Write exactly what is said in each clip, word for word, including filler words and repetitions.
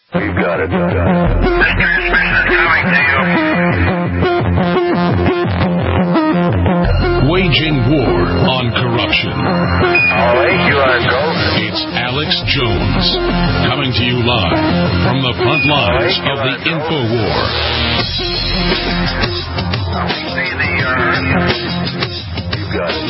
You got it. You got it. Waging war on corruption. All right, you are go. It's Alex Jones coming to you live from the front lines right, of the info war. You got it.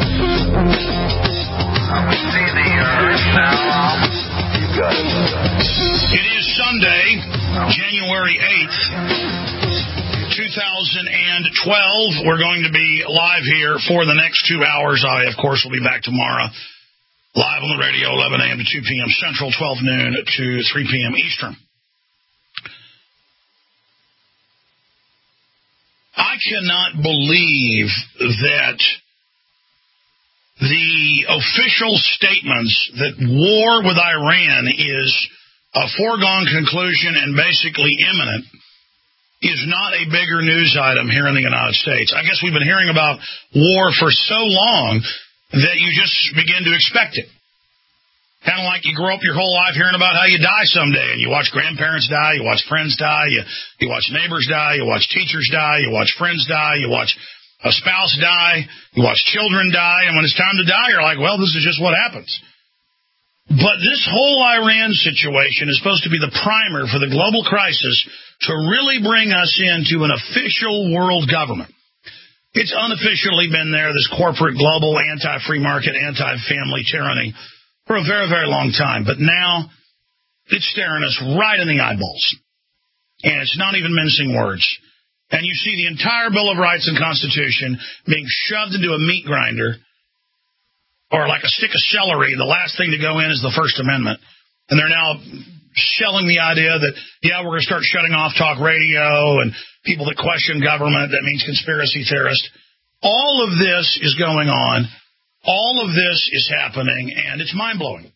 You got it. It is Sunday, January eighth, two thousand twelve. We're going to be live here for the next two hours. I, of course, will be back tomorrow, live on the radio, eleven a.m. to two p.m. Central, twelve noon to three p.m. Eastern. I cannot believe that the official statements that war with Iran is a foregone conclusion and basically imminent is not a bigger news item here in the United States. I guess we've been hearing about war for so long that you just begin to expect it. Kind of like you grow up your whole life hearing about how you die someday, and you watch grandparents die, you watch friends die, you, you watch neighbors die, you watch teachers die, you watch friends die, you watch a spouse die, you watch children die, and when it's time to die, you're like, well, this is just what happens. But this whole Iran situation is supposed to be the primer for the global crisis to really bring us into an official world government. It's unofficially been there, this corporate, global, anti-free market, anti-family tyranny, for a very, very long time. But now it's staring us right in the eyeballs. And it's not even mincing words. And you see the entire Bill of Rights and Constitution being shoved into a meat grinder, or like a stick of celery. The last thing to go in is the First Amendment. And they're now shelling the idea that, yeah, we're going to start shutting off talk radio and people that question government. That means conspiracy theorists. All of this is going on. All of this is happening, and it's mind-blowing.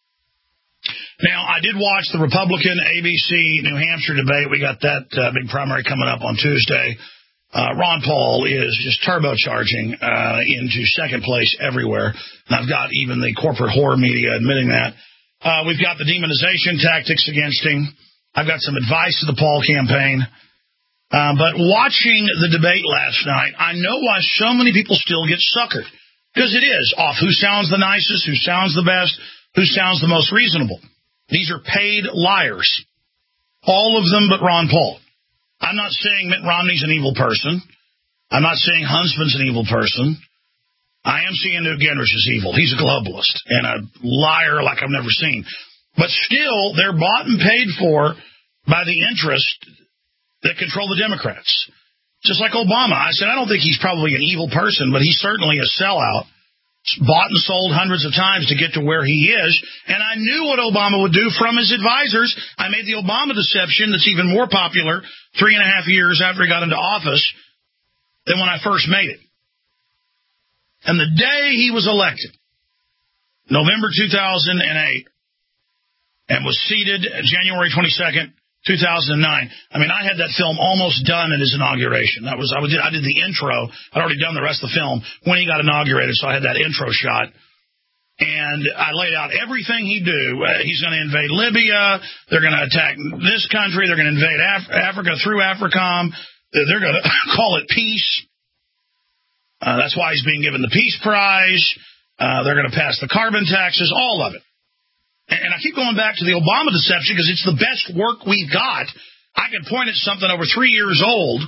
Now, I did watch the Republican A B C New Hampshire debate. We got that uh, big primary coming up on Tuesday. Uh, Ron Paul is just turbocharging uh, into second place everywhere. And I've got even the corporate horror media admitting that. Uh, we've got the demonization tactics against him. I've got some advice to the Paul campaign. Uh, but watching the debate last night, I know why so many people still get suckered. Because it is off who sounds the nicest, who sounds the best, who sounds the most reasonable. These are paid liars. All of them but Ron Paul. I'm not saying Mitt Romney's an evil person. I'm not saying Huntsman's an evil person. I am seeing Newt Gingrich is evil. He's a globalist and a liar like I've never seen. But still, they're bought and paid for by the interest that control the Democrats. Just like Obama. I said, I don't think he's probably an evil person, but he's certainly a sellout. Bought and sold hundreds of times to get to where he is. And I knew what Obama would do from his advisors. I made the Obama deception that's even more popular three and a half years after he got into office than when I first made it. And the day he was elected, November two thousand eight, and was seated January twenty-second, two thousand nine. I mean, I had that film almost done at his inauguration. That was I did I did the intro. I'd already done the rest of the film when he got inaugurated, so I had that intro shot. And I laid out everything he'd do. Uh, he's going to invade Libya. They're going to attack this country. They're going to invade Af- Africa through AFRICOM. They're going to call it peace. Uh, that's why he's being given the Peace Prize. Uh, they're going to pass the carbon taxes, all of it. And I keep going back to the Obama deception because it's the best work we've got. I can point at something over three years old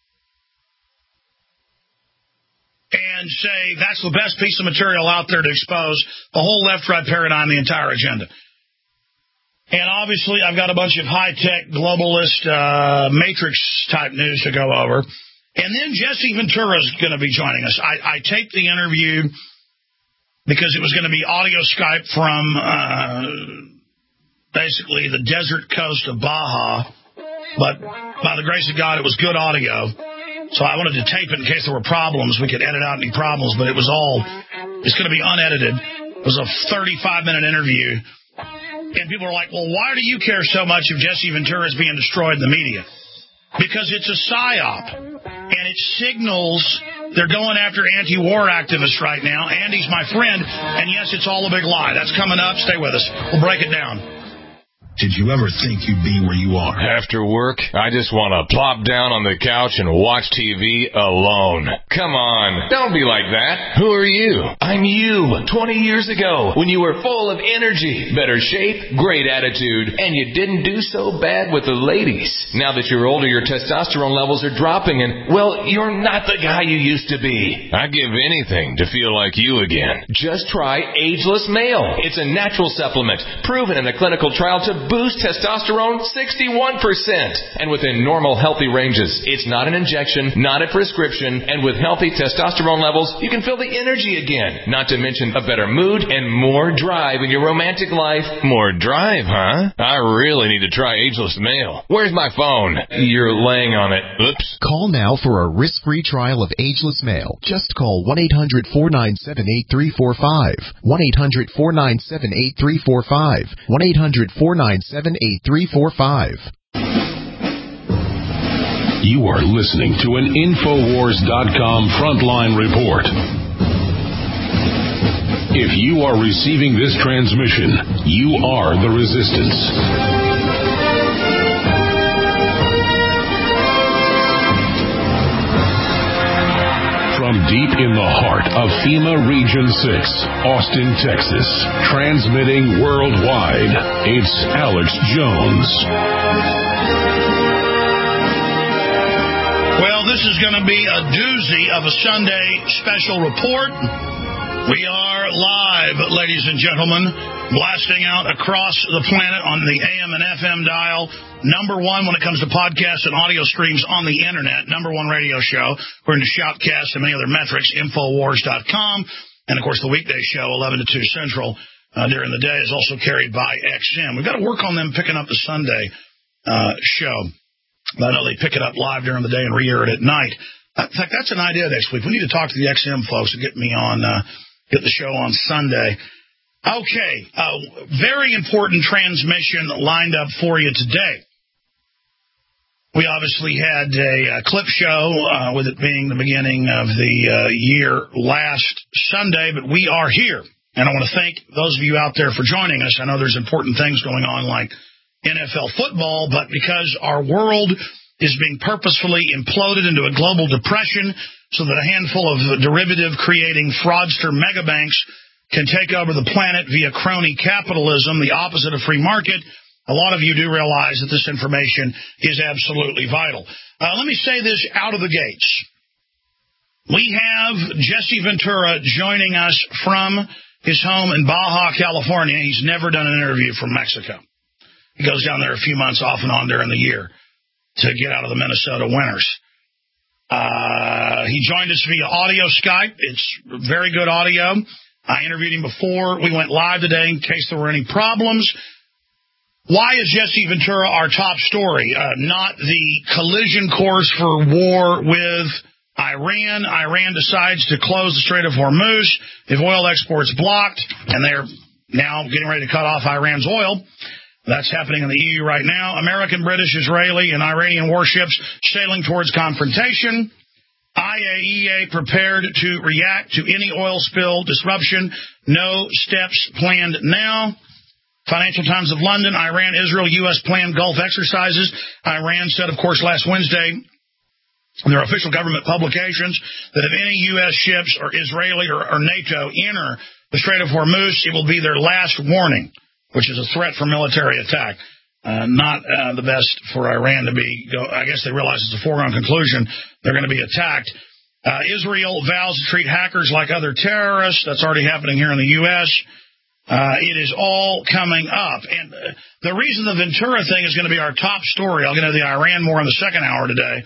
and say that's the best piece of material out there to expose the whole left-right paradigm, the entire agenda. And obviously I've got a bunch of high-tech, globalist, uh, matrix-type news to go over. And then Jesse Ventura is going to be joining us. I, I taped the interview because it was going to be audio Skype from uh, basically the desert coast of Baja. But by the grace of God, it was good audio. So I wanted to tape it in case there were problems. We could edit out any problems, but it was all, it's going to be unedited. It was a thirty-five minute interview. And people are like, well, why do you care so much if Jesse Ventura is being destroyed in the media? Because it's a psyop. And it signals they're going after anti-war activists right now. Andy's my friend, and yes, it's all a big lie. That's coming up. Stay with us. We'll break it down. did you ever think you'd be where you are? After work, I just want to plop down on the couch and watch T V alone. Come on, don't be like that. Who are you? I'm you, twenty years ago, when you were full of energy, better shape, great attitude, and you didn't do so bad with the ladies. Now that you're older, your testosterone levels are dropping, and, well, you're not the guy you used to be. I'd give anything to feel like you again. Just try Ageless Male. It's a natural supplement, proven in a clinical trial to boost testosterone sixty-one percent. And within normal, healthy ranges. It's not an injection, not a prescription, and with healthy testosterone levels, you can feel the energy again. Not to mention a better mood and more drive in your romantic life. More drive, huh? I really need to try Ageless Male. Where's my phone? You're laying on it. Oops. Call now for a risk-free trial of Ageless Male. Just call one eight hundred, four nine seven, eight three four five. one eight hundred, four nine seven, eight three four five. one eight hundred, four nine seven, eight three four five. You are listening to an Infowars dot com Frontline Report. If you are receiving this transmission, you are the resistance. From deep in the heart of FEMA Region six, Austin, Texas, transmitting worldwide, it's Alex Jones. Well, this is going to be a doozy of a Sunday special report. We are live, ladies and gentlemen, blasting out across the planet on the A M and F M dial. Number one when it comes to podcasts and audio streams on the Internet. Number one radio show, according to Shoutcast and many other metrics, Infowars dot com. And, of course, the weekday show, eleven to two Central, uh, during the day, is also carried by X M. We've got to work on them picking up the Sunday uh, show. I know they pick it up live during the day and re-air it at night. In fact, that's an idea next week. We need to talk to the X M folks and get me on, uh, get the show on Sunday. Okay, uh, very important transmission lined up for you today. We obviously had a, a clip show, uh, with it being the beginning of the uh, year last Sunday, but we are here. And I want to thank those of you out there for joining us. I know there's important things going on like N F L football, but because our world is being purposefully imploded into a global depression so that a handful of derivative-creating fraudster megabanks can take over the planet via crony capitalism, the opposite of free market, a lot of you do realize that this information is absolutely vital. Uh, let me say this out of the gates. We have Jesse Ventura joining us from his home in Baja, California. He's never done an interview from Mexico. He goes down there a few months off and on during the year to get out of the Minnesota winters. Uh, he joined us via audio Skype. It's very good audio. I interviewed him before. We went live today in case there were any problems. Why is Jesse Ventura our top story? Uh, not the collision course for war with Iran. Iran decides to close the Strait of Hormuz if oil exports blocked, and they're now getting ready to cut off Iran's oil. That's happening in the E U right now. American, British, Israeli, and Iranian warships sailing towards confrontation. I A E A prepared to react to any oil spill disruption. No steps planned now. Financial Times of London, Iran, Israel, U S planned Gulf exercises. Iran said, of course, last Wednesday in their official government publications that if any U S ships or Israeli or, or NATO enter the Strait of Hormuz, it will be their last warning, which is a threat for military attack. Uh, not uh, the best for Iran to be, go, I guess they realize it's a foregone conclusion. They're going to be attacked. Uh, Israel vows to treat hackers like other terrorists. That's already happening here in the U S Uh, it is all coming up. And uh, the reason the Ventura thing is going to be our top story, I'll get into the Iran more in the second hour today,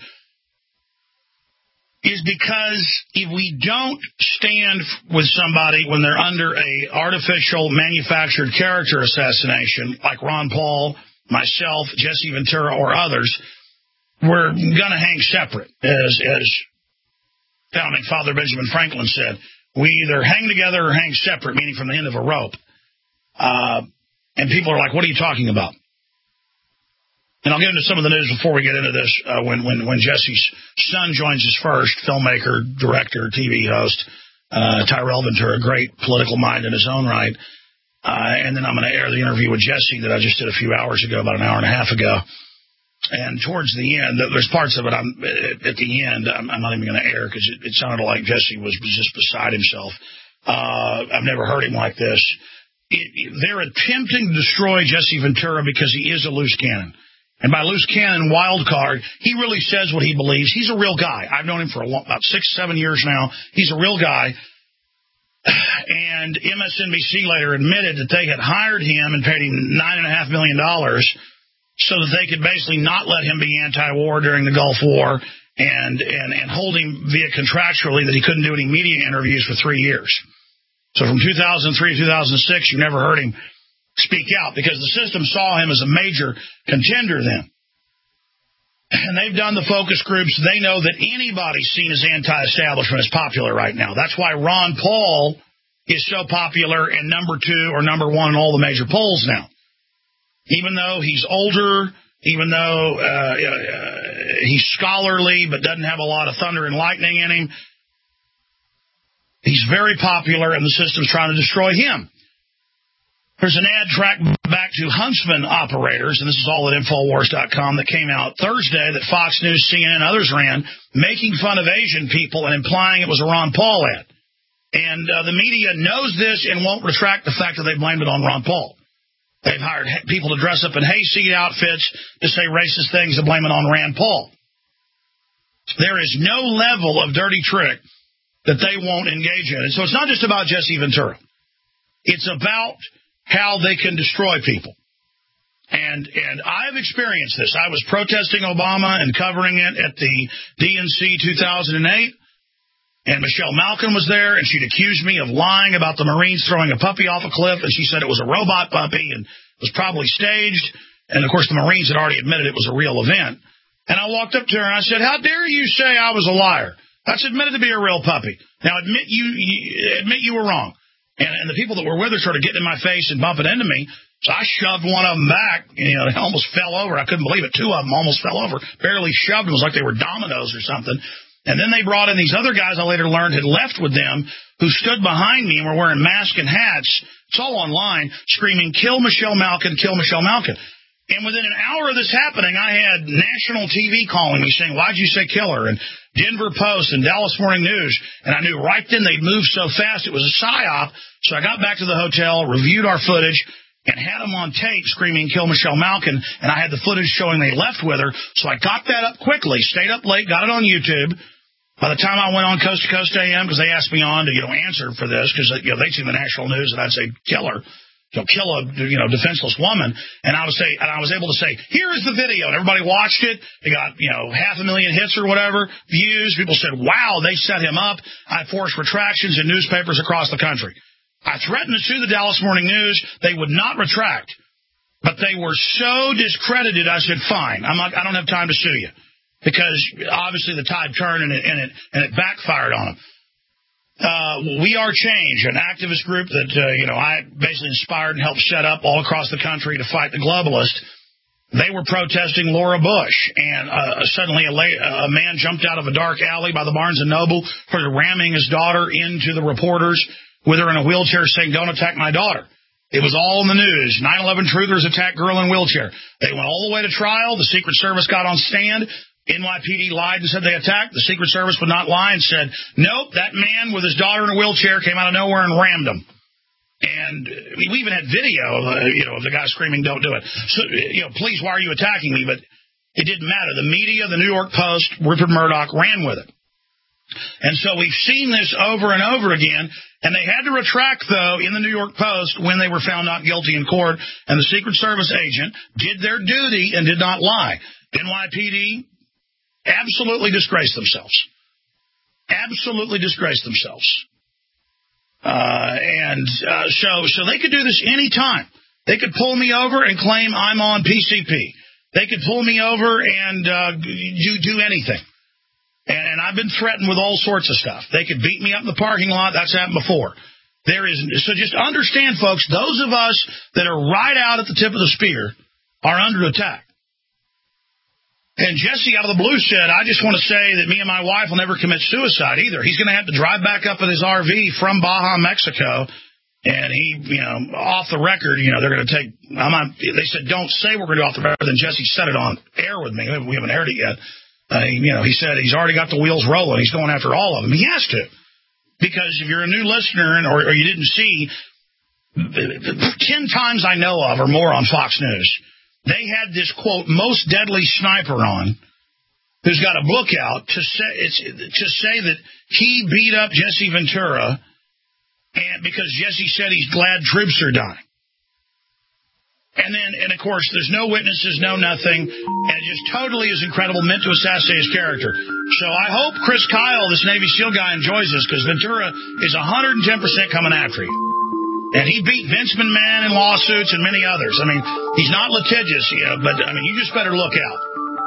is because if we don't stand with somebody when they're under a artificial manufactured character assassination, like Ron Paul, myself, Jesse Ventura, or others, we're going to hang separate, as, as founding father Benjamin Franklin said. We either hang together or hang separate, meaning from the end of a rope. Uh, and people are like, what are you talking about? And I'll get into some of the news before we get into this. Uh, when, when, when Jesse's son joins us first, filmmaker, director, T V host, uh, Tyrell Ventura, great political mind in his own right. Uh, and then I'm going to air the interview with Jesse that I just did a few hours ago, about an hour and a half ago. And towards the end, there's parts of it I'm at the end I'm, I'm not even going to air because it, it sounded like Jesse was, was just beside himself. Uh, I've never heard him like this. It, it, they're attempting to destroy Jesse Ventura because he is a loose cannon. And by loose cannon, wild card, he really says what he believes. He's a real guy. I've known him for a long, about six, seven years now. He's a real guy. And M S N B C later admitted that they had hired him and paid him nine and a half million dollars so that they could basically not let him be anti-war during the Gulf War and, and, and hold him via contractually that he couldn't do any media interviews for three years. So from two thousand three to two thousand six, you never heard him speak out because the system saw him as a major contender then. And they've done the focus groups. They know that anybody seen as anti-establishment is popular right now. That's why Ron Paul is so popular and number two or number one in all the major polls now. Even though he's older, even though uh, uh, he's scholarly but doesn't have a lot of thunder and lightning in him, he's very popular and the system's trying to destroy him. There's an ad track back to Huntsman operators, and this is all at Infowars dot com, that came out Thursday that Fox News, C N N, and others ran, making fun of Asian people and implying it was a Ron Paul ad. And uh, the media knows this and won't retract the fact that they blamed it on Ron Paul. They've hired people to dress up in hayseed outfits to say racist things and blame it on Rand Paul. There is no level of dirty trick that they won't engage in. And so it's not just about Jesse Ventura. It's about how they can destroy people. And and I've experienced this. I was protesting Obama and covering it at the D N C two thousand eight, and Michelle Malkin was there, and she'd accused me of lying about the Marines throwing a puppy off a cliff, and she said it was a robot puppy and was probably staged. And, of course, the Marines had already admitted it was a real event. And I walked up to her, and I said, how dare you say I was a liar? That's admitted to be a real puppy. Now, admit you, you admit you were wrong. And, and the people that were with her started getting in my face and bumping into me. So I shoved one of them back. You know, they almost fell over. I couldn't believe it. Two of them almost fell over. Barely shoved. It was like they were dominoes or something. And then they brought in these other guys I later learned had left with them who stood behind me and were wearing masks and hats. It's all online, screaming, kill Michelle Malkin, kill Michelle Malkin. And within an hour of this happening, I had national T V calling me saying, why'd you say kill her? And Denver Post and Dallas Morning News. And I knew right then they'd moved so fast it was a psyop. So I got back to the hotel, reviewed our footage, and had them on tape screaming, kill Michelle Malkin. And I had the footage showing they left with her. So I got that up quickly, stayed up late, got it on YouTube. By the time I went on Coast to Coast A M, because they asked me on to, you know, answer for this, because, you know, they'd seen the national news and I'd say, kill her. You know, kill a, you know, defenseless woman. And I was say, and I was able to say, here is the video. And everybody watched it. They got, you know, half a million hits or whatever, views. People said, wow, they set him up. I forced retractions in newspapers across the country. I threatened to sue the Dallas Morning News. They would not retract. But they were so discredited, I said, fine. I'm not, I don't have time to sue you. Because obviously the tide turned and it, and it, and it backfired on them. Uh, We Are Change, an activist group that, uh, you know, I basically inspired and helped set up all across the country to fight the globalists. They were protesting Laura Bush, and uh, suddenly a, la- a man jumped out of a dark alley by the Barnes and Noble for ramming his daughter into the reporters with her in a wheelchair saying, don't attack my daughter. It was all in the news. nine eleven truthers attack girl in wheelchair. They went all the way to trial. The Secret Service got on stand. N Y P D lied and said they attacked. The Secret Service would not lie and said, nope, that man with his daughter in a wheelchair came out of nowhere and rammed him. And we even had video, uh, you know, of the guy screaming, don't do it. So, you know, please, why are you attacking me? But it didn't matter. The media, the New York Post, Rupert Murdoch ran with it. And so we've seen this over and over again. And they had to retract, though, in the New York Post when they were found not guilty in court. And the Secret Service agent did their duty and did not lie. N Y P D absolutely disgraced themselves. Absolutely disgraced themselves. Uh, and uh, so so they could do this any time. They could pull me over and claim I'm on P C P. They could pull me over and uh, do, do anything. And, and I've been threatened with all sorts of stuff. They could beat me up in the parking lot. That's happened before. There is so just understand, folks, those of us that are right out at the tip of the spear are under attack. And Jesse out of the blue said, I just want to say that me and my wife will never commit suicide either. He's going to have to drive back up in his R V from Baja, Mexico And he, you know, off the record, you know, they're going to take, I'm not, they said, don't say we're going to do off the record. Then Jesse said it on air with me. We haven't aired it yet. Uh, you know, he said he's already got the wheels rolling. He's going after all of them. He has to. Because if you're a new listener and, or, or you didn't see, ten times I know of or more on Fox News, they had this, quote, most deadly sniper on who's got a book out to say, it's, to say that he beat up Jesse Ventura and because Jesse said he's glad troops are dying. And then, and of course, there's no witnesses, no nothing, and it just totally is incredible, meant to assassinate his character. So I hope Chris Kyle, this Navy SEAL guy, enjoys this, because Ventura is one hundred ten percent coming after you. And he beat Vince McMahon in lawsuits and many others. I mean, he's not litigious, you know, but, I mean, you just better look out.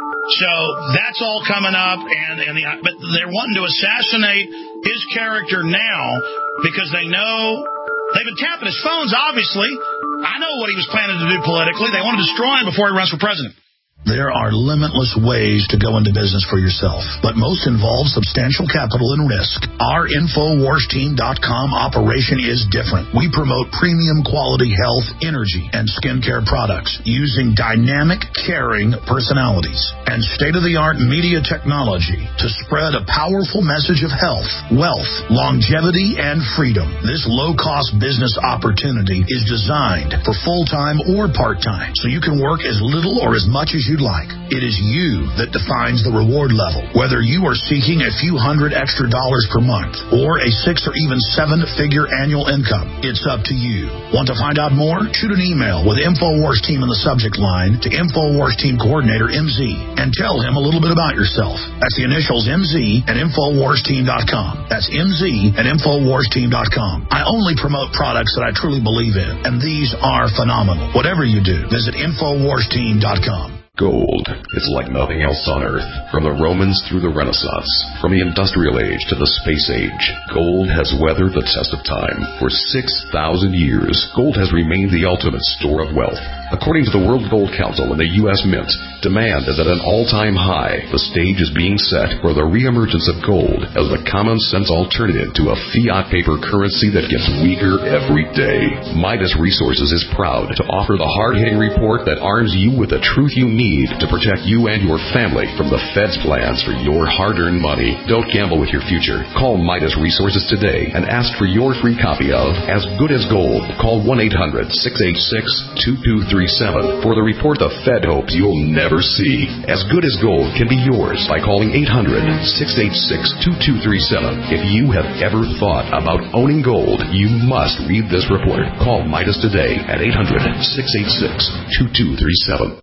So that's all coming up, and, and the, but they're wanting to assassinate his character now because they know they've been tapping his phones, obviously. I know what he was planning to do politically. They want to destroy him before he runs for president. There are limitless ways to go into business for yourself, but most involve substantial capital and risk. Our Infowars Team dot com operation is different. We promote premium quality health, energy, and skincare products using dynamic, caring personalities and state-of-the-art media technology to spread a powerful message of health, wealth, longevity, and freedom. This low-cost business opportunity is designed for full-time or part-time, so you can work as little or as much as you'd like. It is you that defines the reward level. Whether you are seeking a few hundred extra dollars per month or a six or even seven-figure annual income, it's up to you. Want to find out more? Shoot an email with Infowars Team in the subject line to Infowars Team Coordinator M Z and tell him a little bit about yourself. That's the initials M Z and Infowars Team dot com. That's M Z and Infowars Team dot com. I only promote products that I truly believe in, and these are phenomenal. Whatever you do, visit Infowars Team dot com. Gold is like nothing else on Earth. From the Romans through the Renaissance, from the Industrial Age to the Space Age, gold has weathered the test of time. For six thousand years, gold has remained the ultimate store of wealth. According to the World Gold Council and the U S Mint, demand is at an all-time high. The stage is being set for the reemergence of gold as the common-sense alternative to a fiat paper currency that gets weaker every day. Midas Resources is proud to offer the hard-hitting report that arms you with the truth you need to protect you and your family from the Fed's plans for your hard-earned money. Don't gamble with your future. Call Midas Resources today and ask for your free copy of As Good as Gold. Call one eight hundred six eight six two two three seven for the report the Fed hopes you'll never see. As Good as Gold can be yours by calling eight hundred six eight six two two three seven. If you have ever thought about owning gold, you must read this report. Call Midas today at eight hundred six eight six two two three seven.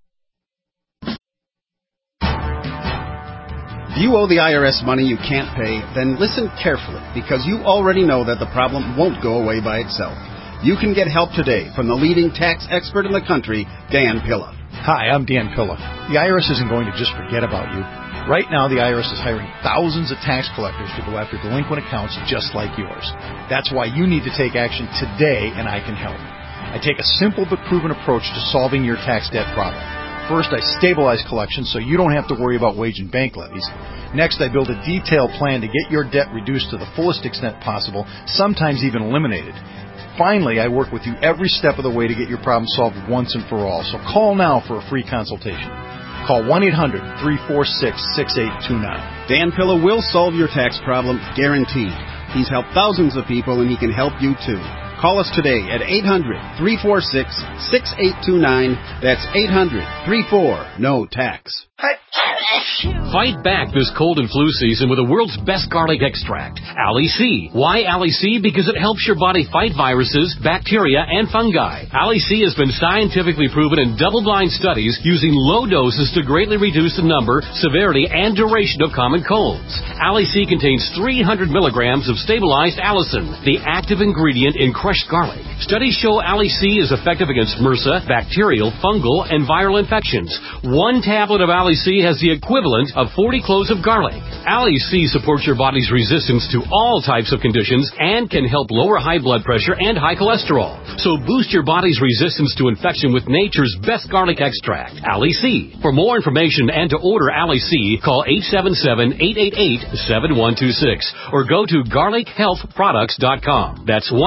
If you owe the I R S money you can't pay, then listen carefully, because you already know that the problem won't go away by itself. You can get help today from the leading tax expert in the country, Dan Pilla. Hi, I'm Dan Pilla. The I R S isn't going to just forget about you. Right now, the I R S is hiring thousands of tax collectors to go after delinquent accounts just like yours. That's why you need to take action today, and I can help. I take a simple but proven approach to solving your tax debt problem. First, I stabilize collections so you don't have to worry about wage and bank levies. Next, I build a detailed plan to get your debt reduced to the fullest extent possible, sometimes even eliminated. Finally, I work with you every step of the way to get your problem solved once and for all. So call now for a free consultation. Call one eight hundred three four six six eight two nine. Dan Pilla will solve your tax problem, guaranteed. He's helped thousands of people, and he can help you too. Call us today at eight hundred three four six six eight two nine. That's eight hundred three four no tax. Fight back this cold and flu season with the world's best garlic extract, Ali C. Why Ali C? Because it helps your body fight viruses, bacteria, and fungi. Ali C has been scientifically proven in double-blind studies using low doses to greatly reduce the number, severity, and duration of common colds. Ali C contains three hundred milligrams of stabilized allicin, the active ingredient in crushed garlic. Studies show Ali C is effective against MRSA, bacterial, fungal, and viral infections. One tablet of Ali C has the equivalent of forty cloves of garlic. Ali C supports your body's resistance to all types of conditions and can help lower high blood pressure and high cholesterol. So boost your body's resistance to infection with nature's best garlic extract, Ali C. For more information and to order Ali C, call eight seven seven, eight eight eight, seven one two six or go to garlic health products dot com. That's one eight seven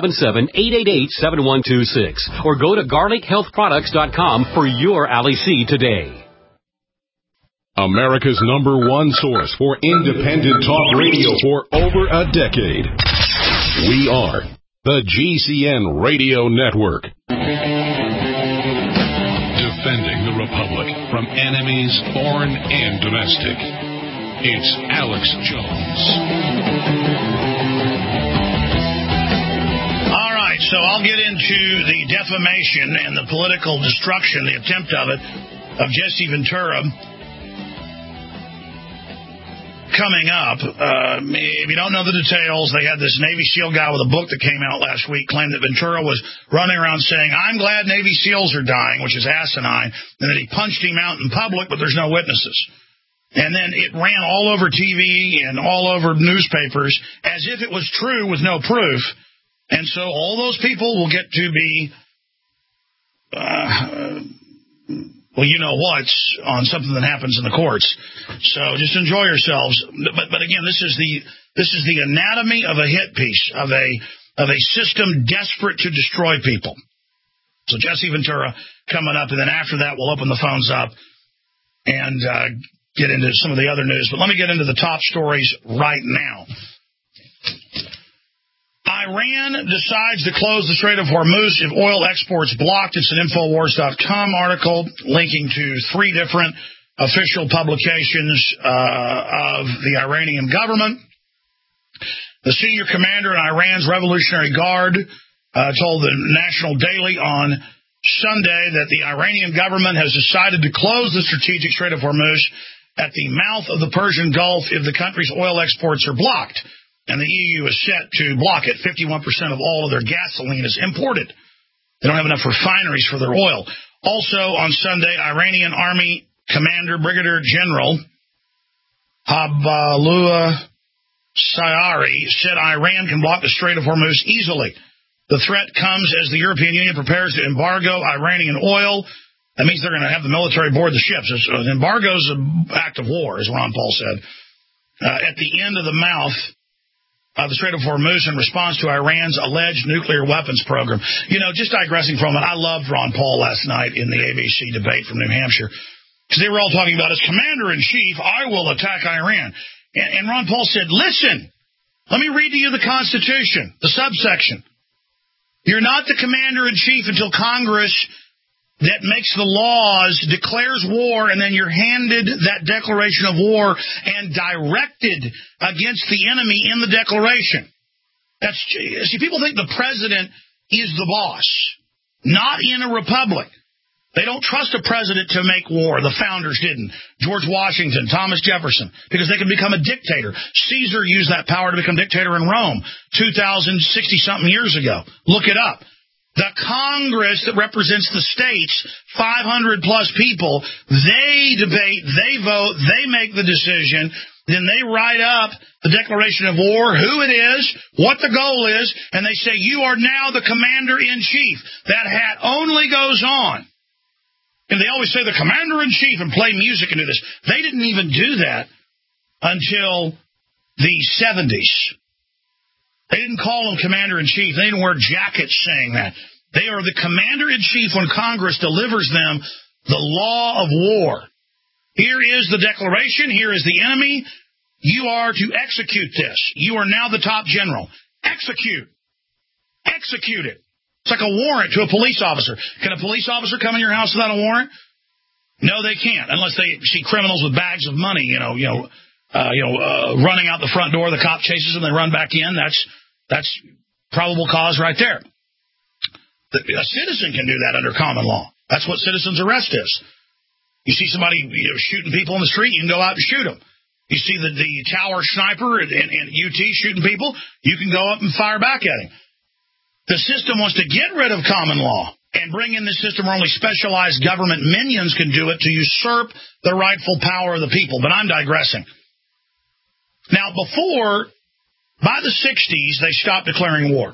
seven seven, eight eight eight, seven one two six or go to garlic health products dot com for your Ali C today. America's number one source for independent talk radio for over a decade. We are the G C N Radio Network. Defending the Republic from enemies, foreign and domestic. It's Alex Jones. All right, so I'll get into the defamation and the political destruction, the attempt of it, of Jesse Ventura coming up. Uh, if you don't know the details, they had this Navy SEAL guy with a book that came out last week claimed that Ventura was running around saying, I'm glad Navy SEALs are dying, which is asinine, and that he punched him out in public, but there's no witnesses. And then it ran all over T V and all over newspapers as if it was true with no proof. And so all those people will get to be, uh, well, you know what's on something that happens in the courts. So just enjoy yourselves. But but again, this is the this is the anatomy of a hit piece of a of a system desperate to destroy people. So Jesse Ventura coming up, and then after that we'll open the phones up and uh, get into some of the other news. But let me get into the top stories right now. Iran decides to close the Strait of Hormuz if oil exports blocked. It's an Infowars dot com article linking to three different official publications uh, of the Iranian government. The senior commander in Iran's Revolutionary Guard uh, told the National Daily on Sunday that the Iranian government has decided to close the strategic Strait of Hormuz at the mouth of the Persian Gulf if the country's oil exports are blocked. And the E U is set to block it. fifty-one percent of all of their gasoline is imported. They don't have enough refineries for their oil. Also on Sunday, Iranian Army Commander Brigadier General Habalullah Sayari said Iran can block the Strait of Hormuz easily. The threat comes as the European Union prepares to embargo Iranian oil. That means they're going to have the military board the ships. An embargo is an act of war, as Ron Paul said. Uh, at the end of the mouth Uh, the Strait of Hormuz in response to Iran's alleged nuclear weapons program. You know, just digressing from it, I loved Ron Paul last night in the A B C debate from New Hampshire, because they were all talking about, as commander-in-chief, I will attack Iran. And, and Ron Paul said, listen, let me read to you the Constitution, the subsection. You're not the commander-in-chief until Congress that makes the laws, declares war, and then you're handed that declaration of war and directed against the enemy in the declaration. That's, see, people think the president is the boss, not in a republic. They don't trust a president to make war. The founders didn't. George Washington, Thomas Jefferson, because they can become a dictator. Caesar used that power to become dictator in Rome two thousand sixty-something years ago. Look it up. The Congress that represents the states, five hundred plus people, they debate, they vote, they make the decision, then they write up the declaration of war, who it is, what the goal is, and they say, you are now the commander-in-chief. That hat only goes on. And they always say the commander-in-chief and play music and do this. They didn't even do that until the seventies. They didn't call him commander-in-chief. They didn't wear jackets saying that. They are the commander-in-chief when Congress delivers them the law of war. Here is the declaration. Here is the enemy. You are to execute this. You are now the top general. Execute. Execute it. It's like a warrant to a police officer. Can a police officer come in your house without a warrant? No, they can't, unless they see criminals with bags of money, you know, you know, Uh, you know, uh, running out the front door, the cop chases them, they run back in. That's that's probable cause right there. The, a citizen can do that under common law. That's what citizen's arrest is. You see somebody you know, shooting people in the street, you can go out and shoot them. You see the, the tower sniper in, in U T shooting people, you can go up and fire back at him. The system wants to get rid of common law and bring in this system where only specialized government minions can do it to usurp the rightful power of the people. But I'm digressing. Now, before, by the sixties, they stopped declaring war.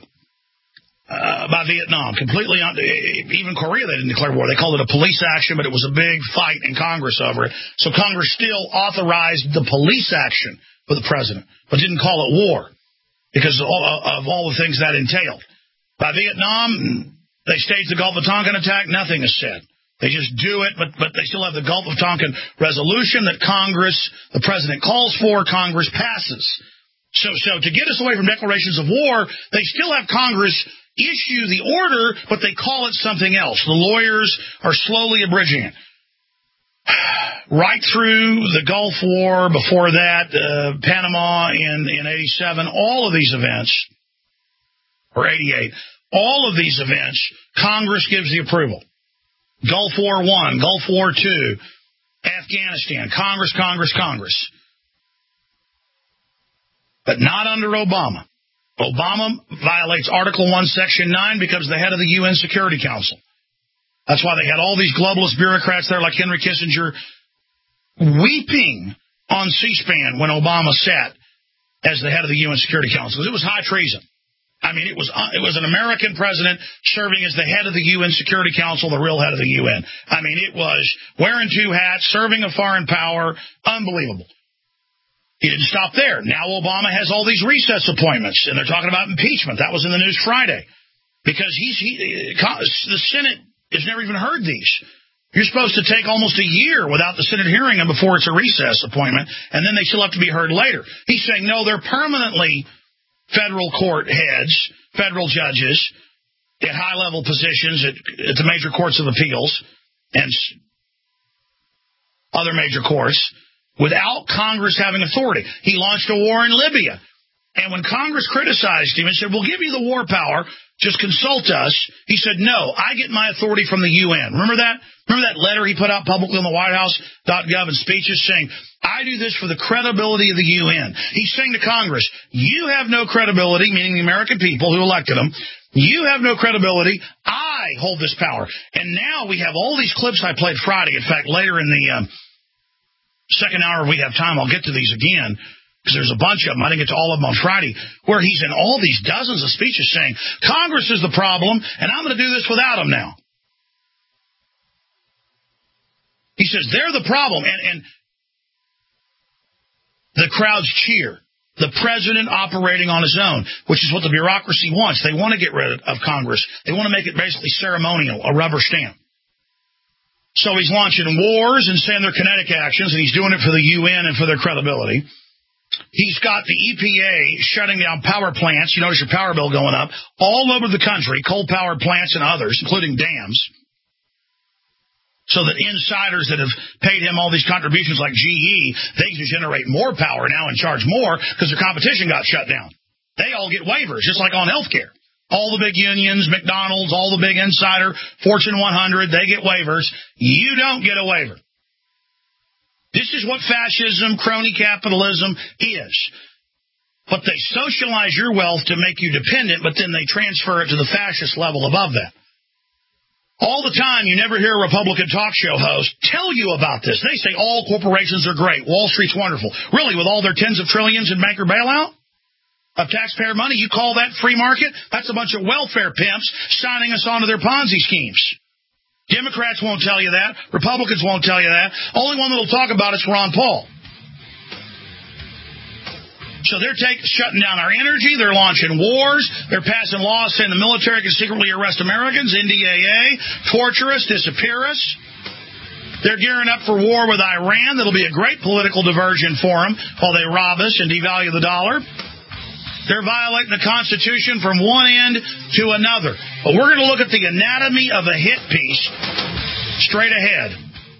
Uh, by Vietnam, completely, un- even Korea, they didn't declare war. They called it a police action, but it was a big fight in Congress over it. So Congress still authorized the police action for the president, but didn't call it war because of all, of all the things that entailed. By Vietnam, they staged the Gulf of Tonkin attack. Nothing is said. They just do it, but, but they still have the Gulf of Tonkin resolution that Congress, the president calls for, Congress passes. So, so to get us away from declarations of war, they still have Congress issue the order, but they call it something else. The lawyers are slowly abridging it. Right through the Gulf War, before that, uh, Panama in, in eighty-seven, all of these events, or eighty-eight, all of these events, Congress gives the approval. Gulf War One, Gulf War Two, Afghanistan, Congress, Congress, Congress. But not under Obama. Obama violates Article One, Section Nine, becomes the head of the U N Security Council. That's why they had all these globalist bureaucrats there like Henry Kissinger weeping on C-SPAN when Obama sat as the head of the U N Security Council. It was high treason. I mean, it was uh, it was an American president serving as the head of the U N Security Council, the real head of the U N. I mean, it was wearing two hats, serving a foreign power, unbelievable. He didn't stop there. Now Obama has all these recess appointments, and they're talking about impeachment. That was in the news Friday. Because he's he, the Senate has never even heard these. You're supposed to take almost a year without the Senate hearing them before it's a recess appointment, and then they still have to be heard later. He's saying, no, they're permanently federal court heads, federal judges, at high-level positions at, at the major courts of appeals and other major courts, without Congress having authority. He launched a war in Libya. And when Congress criticized him and said, we'll give you the war power, just consult us, he said, no, I get my authority from the U N. Remember that? Remember that letter he put out publicly on the White House dot gov and speeches saying, I do this for the credibility of the U N. He's saying to Congress, you have no credibility, meaning the American people who elected him. You have no credibility. I hold this power. And now we have all these clips I played Friday. In fact, later in the um, second hour, if we have time, I'll get to these again, because there's a bunch of them. I didn't get to all of them on Friday, where he's in all these dozens of speeches saying, Congress is the problem, and I'm going to do this without them now. He says, they're the problem, and, and the crowds cheer. The president operating on his own, which is what the bureaucracy wants. They want to get rid of Congress. They want to make it basically ceremonial, a rubber stamp. So he's launching wars and saying they're kinetic actions, and he's doing it for the U N and for their credibility. He's got the E P A shutting down power plants. You notice your power bill going up all over the country, coal-powered plants and others, including dams, so that insiders that have paid him all these contributions like G E, they can generate more power now and charge more because their competition got shut down. They all get waivers, just like on health care. All the big unions, McDonald's, all the big insider, Fortune one hundred, they get waivers. You don't get a waiver. This is what fascism, crony capitalism is. But they socialize your wealth to make you dependent, but then they transfer it to the fascist level above that. All the time, you never hear a Republican talk show host tell you about this. They say all corporations are great. Wall Street's wonderful. Really, with all their tens of trillions in banker bailout of taxpayer money, you call that free market? That's a bunch of welfare pimps signing us onto their Ponzi schemes. Democrats won't tell you that. Republicans won't tell you that. Only one that will talk about it's Ron Paul. So they're take, shutting down our energy. They're launching wars. They're passing laws saying the military can secretly arrest Americans, N D A A, torture us, disappear us. They're gearing up for war with Iran. That'll be a great political diversion for them while they rob us and devalue the dollar. They're violating the Constitution from one end to another. But we're going to look at the anatomy of a hit piece straight ahead.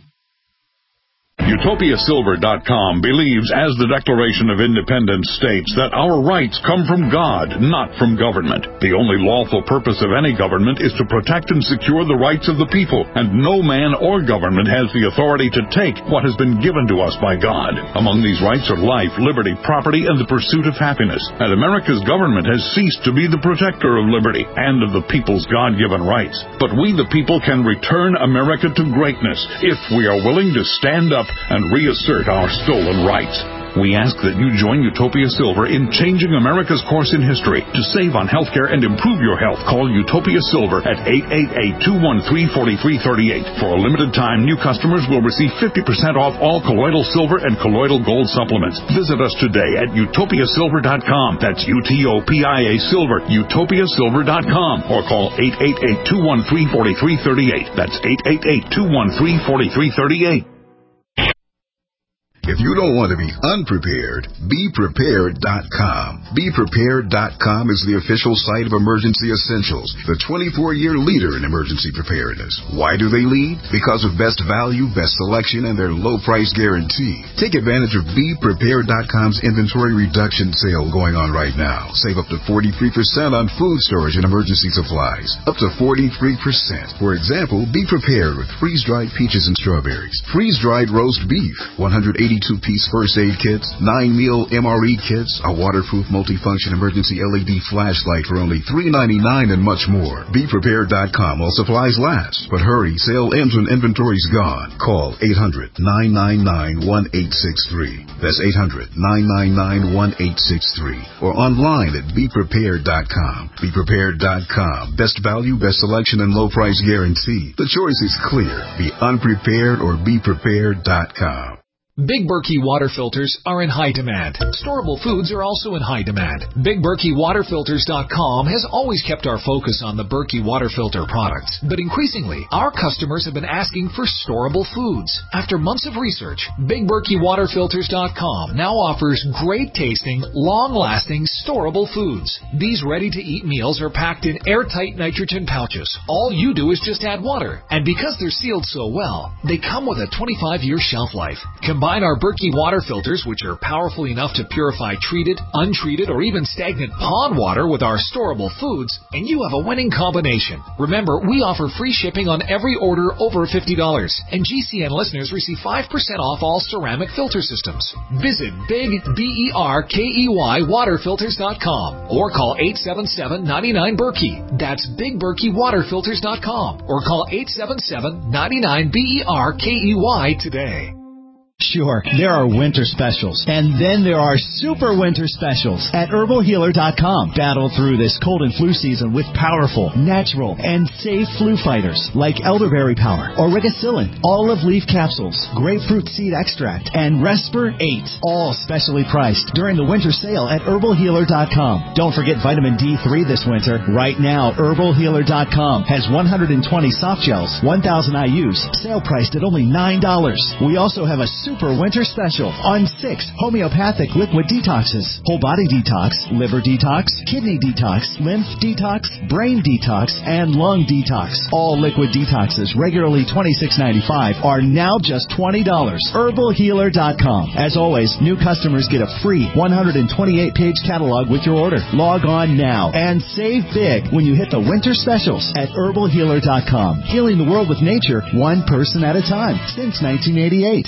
Utopia Silver dot com believes, as the Declaration of Independence states, that our rights come from God, not from government. The only lawful purpose of any government is to protect and secure the rights of the people, and no man or government has the authority to take what has been given to us by God. Among these rights are life, liberty, property, and the pursuit of happiness. And America's government has ceased to be the protector of liberty and of the people's God-given rights. But we, the people, can return America to greatness if we are willing to stand up and reassert our stolen rights. We ask that you join Utopia Silver in changing America's course in history. To save on healthcare and improve your health, call Utopia Silver at eight eight eight, two one three, four three three eight. For a limited time, new customers will receive fifty percent off all colloidal silver and colloidal gold supplements. Visit us today at utopia silver dot com. That's U T O P I A Silver, utopia silver dot com. Or call eight eight eight, two one three, four three three eight. That's eight eight eight, two one three, four three three eight. If you don't want to be unprepared, be prepared dot com. be prepared dot com is the official site of Emergency Essentials, the twenty-four year leader in emergency preparedness. Why do they lead? Because of best value, best selection, and their low price guarantee. Take advantage of be prepared dot com's inventory reduction sale going on right now. Save up to forty-three percent on food storage and emergency supplies. Up to forty-three percent. For example, be prepared with freeze-dried peaches and strawberries, freeze-dried roast beef, one hundred eighty-two piece first aid kits, nine meal M R E kits, a waterproof multifunction emergency L E D flashlight for only three ninety-nine, and much more. be prepared dot com while supplies last. But hurry, sale ends when inventory's gone. Call eight hundred, nine nine nine, one eight six three. That's eight hundred, nine nine nine, one eight six three. Or online at be prepared dot com. be prepared dot com. Best value, best selection, and low price guarantee. The choice is clear. Be unprepared or be prepared dot com. Big Berkey water filters are in high demand. Storable foods are also in high demand. Big Berkey Water Filters dot com has always kept our focus on the Berkey water filter products. But increasingly, our customers have been asking for storable foods. After months of research, Big Berkey Water Filters dot com now offers great tasting, long-lasting, storable foods. These ready-to-eat meals are packed in airtight nitrogen pouches. All you do is just add water. And because they're sealed so well, they come with a twenty-five year shelf life. Combine our Berkey water filters, which are powerful enough to purify treated, untreated, or even stagnant pond water with our storable foods, and you have a winning combination. Remember, we offer free shipping on every order over fifty dollars, and G C N listeners receive five percent off all ceramic filter systems. Visit Big B E R K E Y Water Filters dot com or call eight seven seven, nine nine, Berkey. That's Big Berkey Water Filters dot com or call eight seven seven, nine nine, B E R K E Y today. Sure, there are winter specials, and then there are super winter specials at herbal healer dot com. Battle through this cold and flu season with powerful, natural, and safe flu fighters like elderberry power, origicillin, olive leaf capsules, grapefruit seed extract, and Resper eight, all specially priced during the winter sale at herbal healer dot com. Don't forget vitamin D three this winter. Right now, herbal healer dot com has one hundred twenty soft gels, one thousand I U's, sale priced at only nine dollars. We also have a super winter special on six homeopathic liquid detoxes: whole body detox, liver detox, kidney detox, lymph detox, brain detox, and lung detox. All liquid detoxes, regularly twenty-six ninety-five, are now just twenty dollars. herbal healer dot com. As always, new customers get a free one hundred twenty-eight page catalog with your order. Log on now and save big when you hit the winter specials at herbal healer dot com. Healing the world with nature, one person at a time, since nineteen eighty-eight.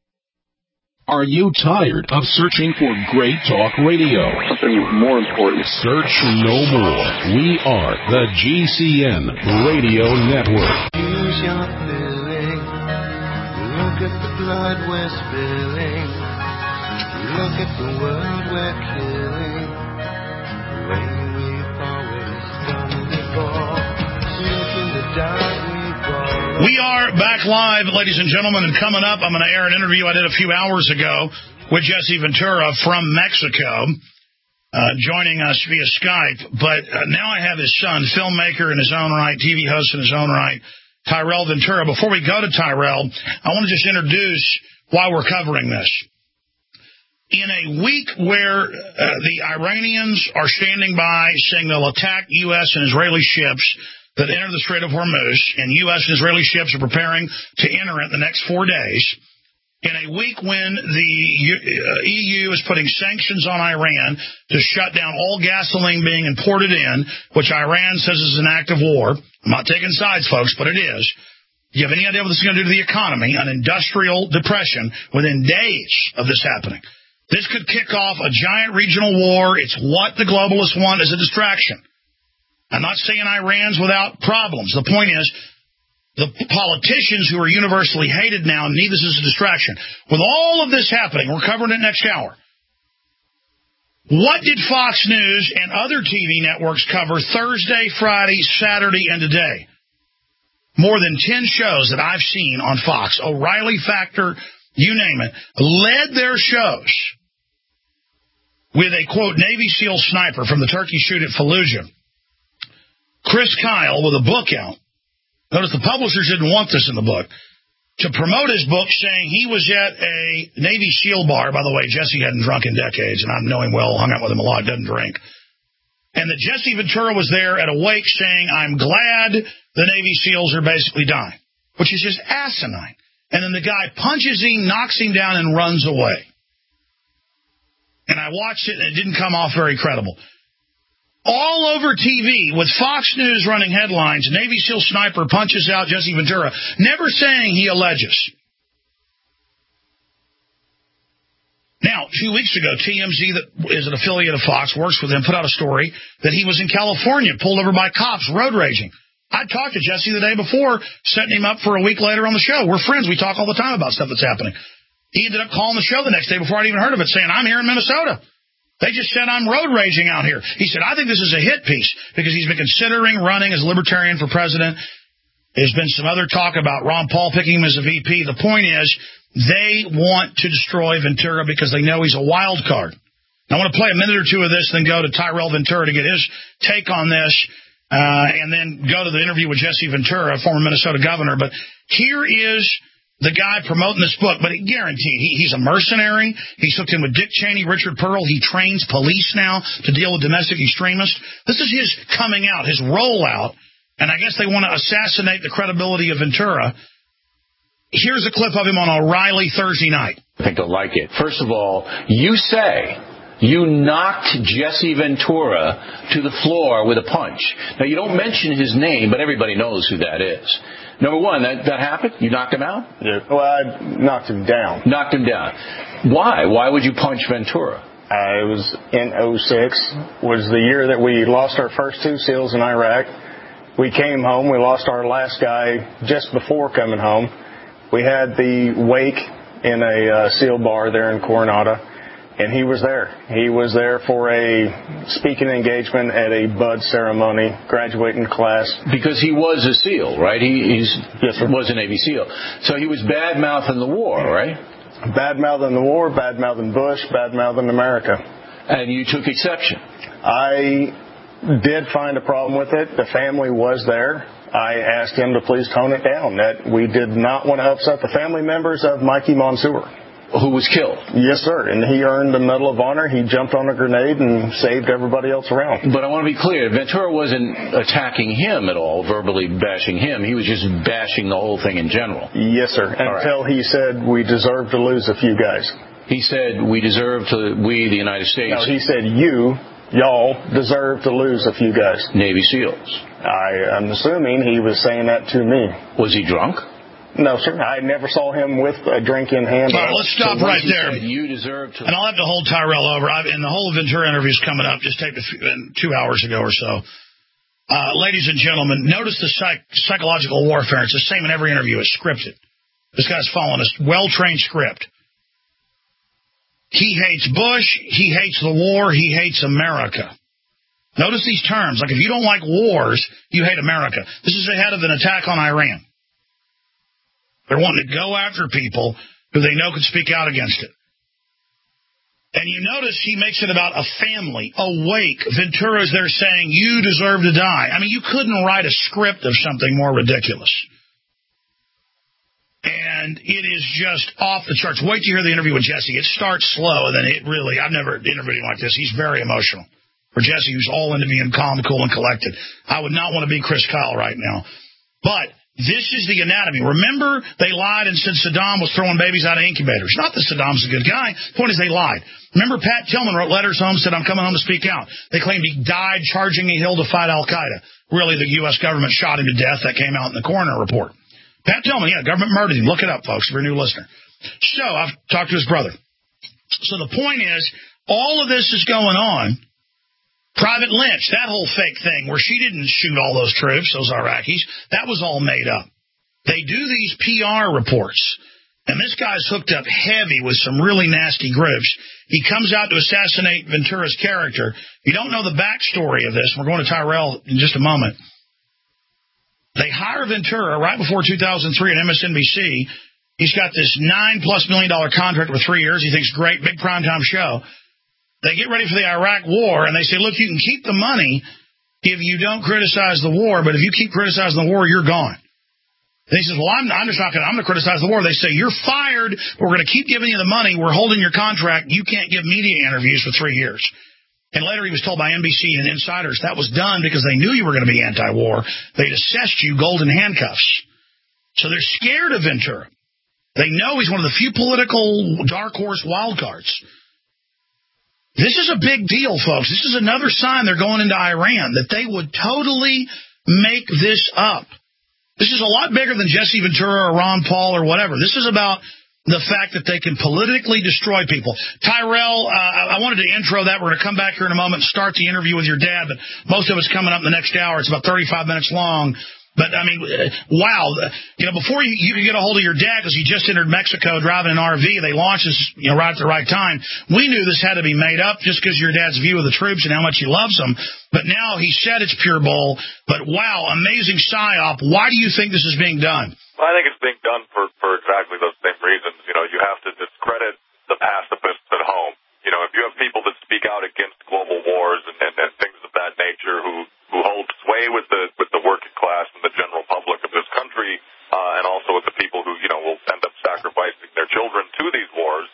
Are you tired of searching for great talk radio? Something more important. Search no more. We are the G C N Radio Network. Use your feeling. Look at the blood we're spilling. Look at the world we're killing. The way we've always done before. Look in the dark. We are back live, ladies and gentlemen, and coming up, I'm going to air an interview I did a few hours ago with Jesse Ventura from Mexico, uh, joining us via Skype. But uh, now I have his son, filmmaker in his own right, T V host in his own right, Tyrell Ventura. Before we go to Tyrell, I want to just introduce why we're covering this. In a week where uh, the Iranians are standing by saying they'll attack U S and Israeli ships that enter the Strait of Hormuz, and U S and Israeli ships are preparing to enter it in the next four days. In a week when the E U is putting sanctions on Iran to shut down all gasoline being imported in, which Iran says is an act of war. I'm not taking sides, folks, but it is. Do you have any idea what this is going to do to the economy? An industrial depression within days of this happening. This could kick off a giant regional war. It's what the globalists want as a distraction. I'm not saying Iran's without problems. The point is, the politicians who are universally hated now need this as a distraction. With all of this happening, we're covering it next hour. What did Fox News and other T V networks cover Thursday, Friday, Saturday, and today? More than ten shows that I've seen on Fox, O'Reilly Factor, you name it, led their shows with a, quote, Navy SEAL sniper from the turkey shoot at Fallujah. Chris Kyle with a book out. Notice the publishers didn't want this in the book. To promote his book, saying he was at a Navy SEAL bar. By the way, Jesse hadn't drunk in decades, and I know him well, hung out with him a lot, doesn't drink. And that Jesse Ventura was there at a wake saying, I'm glad the Navy SEALs are basically dying, which is just asinine. And then the guy punches him, knocks him down, and runs away. And I watched it, and it didn't come off very credible. All over T V, with Fox News running headlines, Navy SEAL sniper punches out Jesse Ventura, never saying he alleges. Now, a few weeks ago, T M Z, that is an affiliate of Fox, works with him, put out a story that he was in California, pulled over by cops, road raging. I talked to Jesse the day before, setting him up for a week later on the show. We're friends. We talk all the time about stuff that's happening. He ended up calling the show the next day before I'd even heard of it, saying, I'm here in Minnesota. They just said I'm road raging out here. He said, I think this is a hit piece because he's been considering running as libertarian for president. There's been some other talk about Ron Paul picking him as a V P. The point is they want to destroy Ventura because they know he's a wild card. I want to play a minute or two of this, then go to Tyrell Ventura to get his take on this, uh, and then go to the interview with Jesse Ventura, former Minnesota governor. But here is the guy promoting this book, but it guaranteed. He, he's a mercenary. He's hooked in with Dick Cheney, Richard Pearl. He trains police now to deal with domestic extremists. This is his coming out, his rollout, and I guess they want to assassinate the credibility of Ventura. Here's a clip of him on O'Reilly Thursday night. I think they'll like it. First of all, you say you knocked Jesse Ventura to the floor with a punch. Now, you don't mention his name, but everybody knows who that is. Number one, that, that happened? You knocked him out? Yeah. Well, I knocked him down. Knocked him down. Why? Why would you punch Ventura? Uh, it was in oh six, was the year that we lost our first two SEALs in Iraq. We came home. We lost our last guy just before coming home. We had the wake in a uh, SEAL bar there in Coronado, and he was there. He was there for a speaking engagement at a bud ceremony, graduating class. Because he was a SEAL, right? He he's, yes, sir. was a Navy SEAL. So he was bad-mouthing the war, right? Bad-mouthing the war, bad-mouthing Bush, bad-mouthing America. And you took exception? I did find a problem with it. The family was there. I asked him to please tone it down, that we did not want to upset the family members of Mikey Monsoor. Who was killed? Yes, sir. And he earned the Medal of Honor. He jumped on a grenade and saved everybody else around. But I want to be clear. Ventura wasn't attacking him at all, verbally bashing him. He was just bashing the whole thing in general. Yes, sir. Until right. he said we deserve to lose a few guys. He said we deserve to, we, the United States. No, he said you, y'all, deserve to lose a few guys. Navy SEALs. I am assuming he was saying that to me. Was he drunk? No, sir. I never saw him with a drink in hand. All right, let's stop so right there. You deserve to. And I'll have to hold Tyrell over. I've, and the whole Ventura interview is coming up. Just taped a few, two hours ago or so. Uh, ladies and gentlemen, notice the psych, psychological warfare. It's the same in every interview. It's scripted. This guy's following a well-trained script. He hates Bush. He hates the war. He hates America. Notice these terms. Like, if you don't like wars, you hate America. This is ahead of an attack on Iran. They're wanting to go after people who they know could speak out against it. And you notice he makes it about a family, a wake. Ventura's there saying, you deserve to die. I mean, you couldn't write a script of something more ridiculous. And it is just off the charts. Wait to hear the interview with Jesse. It starts slow, and then it really, I've never interviewed him like this. He's very emotional. For Jesse, who's all into being calm, cool, and collected. I would not want to be Chris Kyle right now. But this is the anatomy. Remember, they lied and said Saddam was throwing babies out of incubators. Not that Saddam's a good guy. The point is they lied. Remember, Pat Tillman wrote letters home, said, I'm coming home to speak out. They claimed he died charging a hill to fight al-Qaeda. Really, the U S government shot him to death. That came out in the coroner report. Pat Tillman, yeah, government murdered him. Look it up, folks, if you're a new listener. So, I've talked to his brother. So the point is, all of this is going on. Private Lynch, that whole fake thing where she didn't shoot all those troops, those Iraqis, that was all made up. They do these P R reports, and this guy's hooked up heavy with some really nasty groups. He comes out to assassinate Ventura's character. You don't know the backstory of this. We're going to Tyrell in just a moment. They hire Ventura right before two thousand three at M S N B C. He's got this nine-plus million dollar contract for three years. He thinks, great, big primetime show. They get ready for the Iraq war, and they say, look, you can keep the money if you don't criticize the war, but if you keep criticizing the war, you're gone. And he says, well, I'm, I'm just not going to I'm going to criticize the war. They say, you're fired. We're going to keep giving you the money. We're holding your contract. You can't give media interviews for three years. And later he was told by N B C and insiders that was done because they knew you were going to be anti-war. They'd assessed you golden handcuffs. So they're scared of Ventura. They know he's one of the few political dark horse wild cards. This is a big deal, folks. This is another sign they're going into Iran, that they would totally make this up. This is a lot bigger than Jesse Ventura or Ron Paul or whatever. This is about the fact that they can politically destroy people. Tyrell, uh, I wanted to intro that. We're going to come back here in a moment and start the interview with your dad, but most of it's coming up in the next hour. It's about thirty-five minutes long. But, I mean, wow. You know, before you, you could get a hold of your dad, because he just entered Mexico driving an R V, they launched this, you know, right at the right time. We knew this had to be made up just because your dad's view of the troops and how much he loves them. But now he said it's pure bull. But, wow, amazing psyop. Why do you think this is being done? Well, I think it's being done for, for exactly those same reasons. You know, you have to discredit the pacifists at home. You know, if you have people that speak out against global wars and, and, and things of that nature who, who hold sway with the with the working class and the general public of this country, uh, and also with the people who, you know, will end up sacrificing their children to these wars,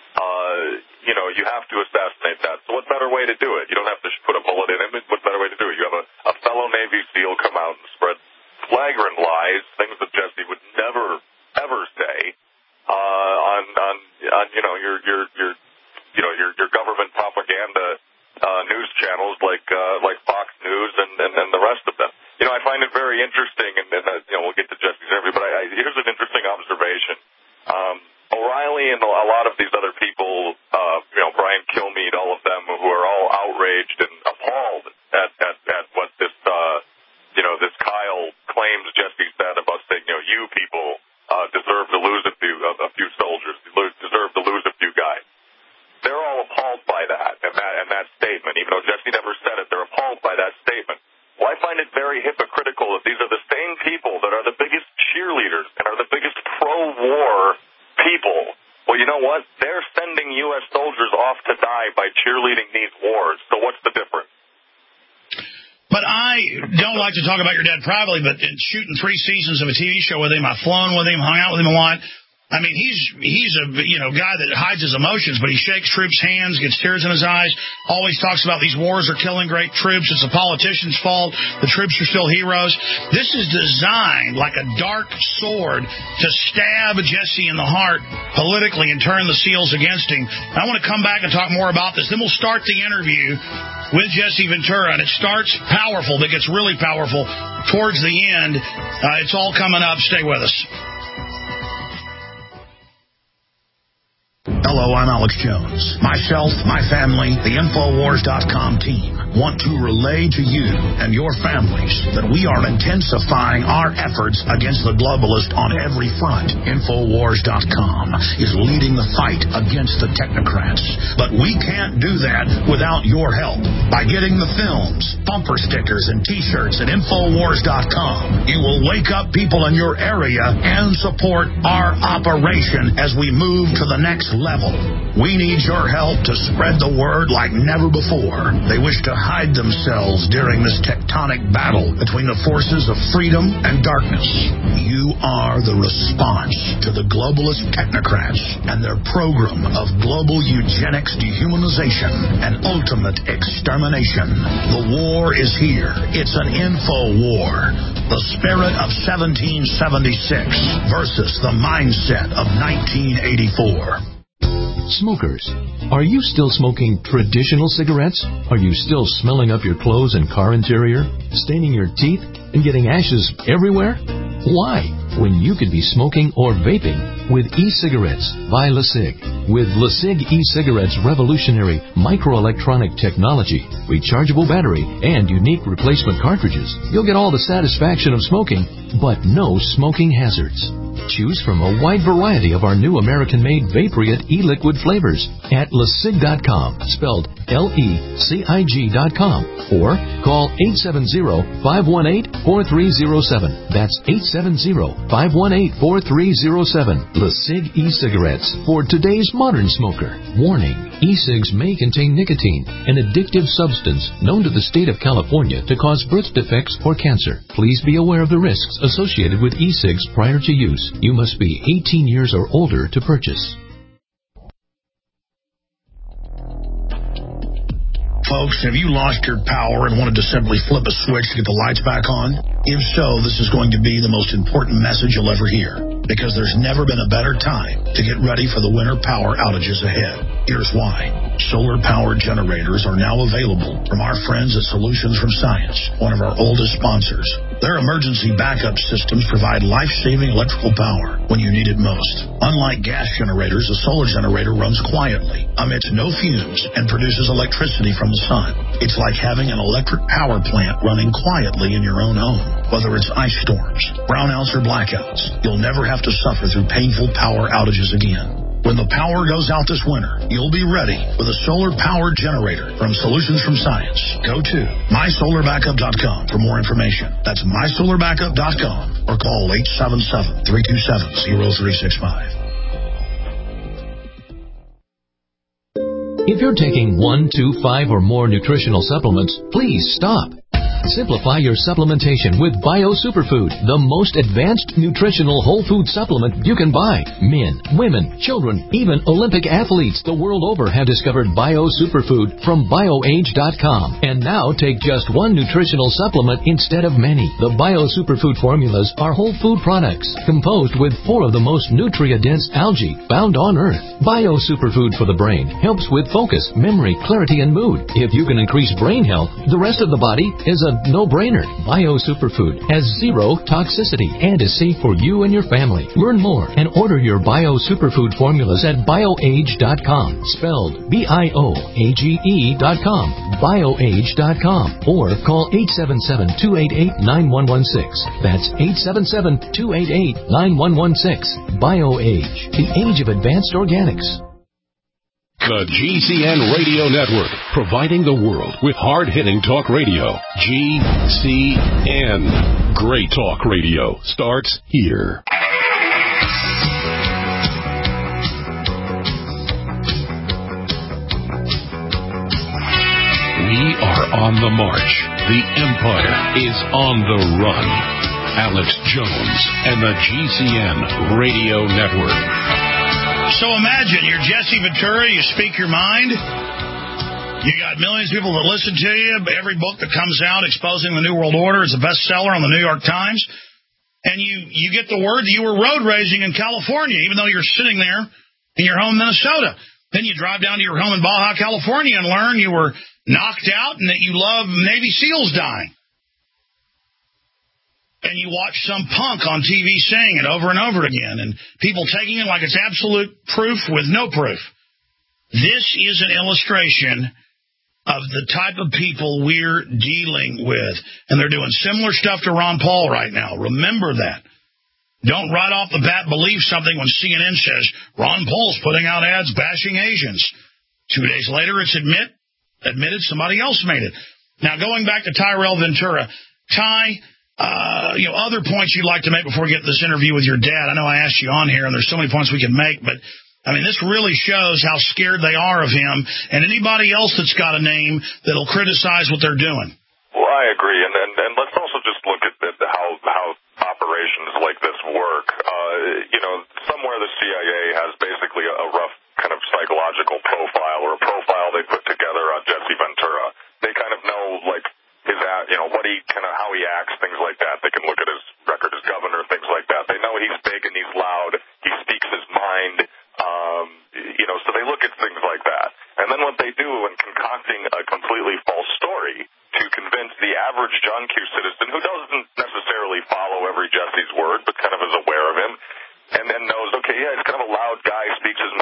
uh, you know, you have to assassinate that. So what better way to do it? You don't have to put a bullet in him. What better way to do it? You have a, a fellow Navy SEAL come out and spread flagrant lies, things that Jesse would never, ever say, uh, on, on, on, you know, your, your, your, you know, your, your government propaganda, uh, news channels like, uh, like Fox News and, and, and the rest of them. You know, I find it very interesting, and, and uh, you know, we'll get to Jesse's interview, but I, I, here's an interesting observation. Um, O'Reilly and a lot of these other people, uh, you know, Brian Kilmeade, all of them who are all outraged and appalled at, at, at what this, uh, you know, this Kyle claims Jesse said about saying, you know, you people, uh, deserve to lose a few, a, a few soldiers, deserve to lose a few guys. They're all appalled by that and that and that statement. Even though Jesse never said it, they're appalled by that statement. Well, I find it very hypocritical that these are the same people that are the biggest cheerleaders and are the biggest pro-war people. Well, you know what? They're sending U S soldiers off to die by cheerleading these wars. So what's the difference? But I don't like to talk about your dad privately, but in shooting three seasons of a T V show with him, I've flown with him, hung out with him a lot. I mean, he's he's a you know guy that hides his emotions, but he shakes troops' hands, gets tears in his eyes, always talks about these wars are killing great troops. It's the politicians' fault. The troops are still heroes. This is designed like a dark sword to stab Jesse in the heart politically and turn the SEALs against him. I want to come back and talk more about this. Then we'll start the interview with Jesse Ventura, and it starts powerful, but gets really powerful towards the end. Uh, it's all coming up. Stay with us. Hello, I'm Alex Jones. Myself, my family, the Infowars dot com team want to relay to you and your families that we are intensifying our efforts against the globalist on every front. Infowars dot com is leading the fight against the technocrats. But we can't do that without your help. By getting the films, bumper stickers, and T-shirts at Infowars dot com, you will wake up people in your area and support our operation as we move to the next level. We need your help to spread the word like never before. They wish to hide themselves during this tectonic battle between the forces of freedom and darkness. You are the response to the globalist technocrats and their program of global eugenics, dehumanization, and ultimate extermination. The war is here. It's an info war. The spirit of seventeen seventy-six versus the mindset of nineteen eighty-four. Smokers, are you still smoking traditional cigarettes? Are you still smelling up your clothes and car interior, staining your teeth, and getting ashes everywhere? Why? when you could be smoking or vaping with e-cigarettes by LeSig. With LeSig e-cigarettes' revolutionary microelectronic technology, rechargeable battery, and unique replacement cartridges, you'll get all the satisfaction of smoking, but no smoking hazards. Choose from a wide variety of our new American-made Vaporite e-liquid flavors at lesig dot com, spelled L E C I G dot com, or call eight seven zero, five one eight, four three zero seven. That's eight seven zero, five one eight, four three zero seven. LeSig e-cigarettes for today's modern smoker. Warning, e-cigs may contain nicotine, an addictive substance known to the state of California to cause birth defects or cancer. Please be aware of the risks associated with e-cigs prior to use. You must be eighteen years or older to purchase. Folks, have you lost your power and wanted to simply flip a switch to get the lights back on? If so, this is going to be the most important message you'll ever hear, because there's never been a better time to get ready for the winter power outages ahead. Here's why. Solar-powered generators are now available from our friends at Solutions from Science, one of our oldest sponsors. Their emergency backup systems provide life-saving electrical power when you need it most. Unlike gas generators, a solar generator runs quietly, emits no fumes, and produces electricity from the sun. It's like having an electric power plant running quietly in your own home. Whether it's ice storms, brownouts, or blackouts, you'll never have to suffer through painful power outages again. When the power goes out this winter, you'll be ready with a solar-powered generator from Solutions from Science. Go to my solar backup dot com for more information. That's my solar backup dot com or call eight seven seven, three two seven, zero three six five. If you're taking one, two, five, or more nutritional supplements, please stop. Simplify your supplementation with Bio Superfood, the most advanced nutritional whole food supplement you can buy. Men, women, children, even Olympic athletes the world over have discovered Bio Superfood from bio age dot com. And now take just one nutritional supplement instead of many. The Bio Superfood formulas are whole food products composed with four of the most nutrient-dense algae found on Earth. Bio Superfood for the brain helps with focus, memory, clarity, and mood. If you can increase brain health, the rest of the body is a no-brainer. Bio Superfood has zero toxicity and is safe for you and your family. Learn more and order your Bio Superfood formulas at bio age dot com, spelled B I O A G E dot com, bio age dot com, or call eight seven seven, two eight eight, nine one one six. That's eight seven seven, two eight eight, nine one one six. BioAge, the age of advanced organics. The G C N Radio Network, providing the world with hard-hitting talk radio. G C N. Great talk radio starts here. We are on the march. The empire is on the run. Alex Jones and the G C N Radio Network. So imagine you're Jesse Ventura, you speak your mind, you got millions of people that listen to you, every book that comes out exposing the New World Order is a bestseller on the New York Times, and you, you get the word that you were road racing in California, even though you're sitting there in your home in Minnesota. Then you drive down to your home in Baja, California, and learn you were knocked out and that you love Navy SEALs dying. And you watch some punk on T V saying it over and over again, and people taking it like it's absolute proof with no proof. This is an illustration of the type of people we're dealing with. And they're doing similar stuff to Ron Paul right now. Remember that. Don't right off the bat believe something when C N N says Ron Paul's putting out ads bashing Asians. Two days later, it's admit admitted somebody else made it. Now, going back to Tyrell Ventura, Ty... Uh, you know, other points you'd like to make before we get this interview with your dad. I know I asked you on here, and there's so many points we can make, but, I mean, this really shows how scared they are of him and anybody else that's got a name that'll criticize what they're doing. Well, I agree, and, and, and let's also just look at the, how, how operations like this work. Uh, you know, somewhere the C I A has basically a, a rough kind of psychological profile or a profile they put together on Jesse Ventura. They kind of know, like, his, you know, what he kind of, how he acts, things like that. They can look at his record as governor, things like that. They know he's big and he's loud. He speaks his mind. Um, you know, so they look at things like that. And then what they do in concocting a completely false story to convince the average John Q. citizen who doesn't necessarily follow every Jesse's word, but kind of is aware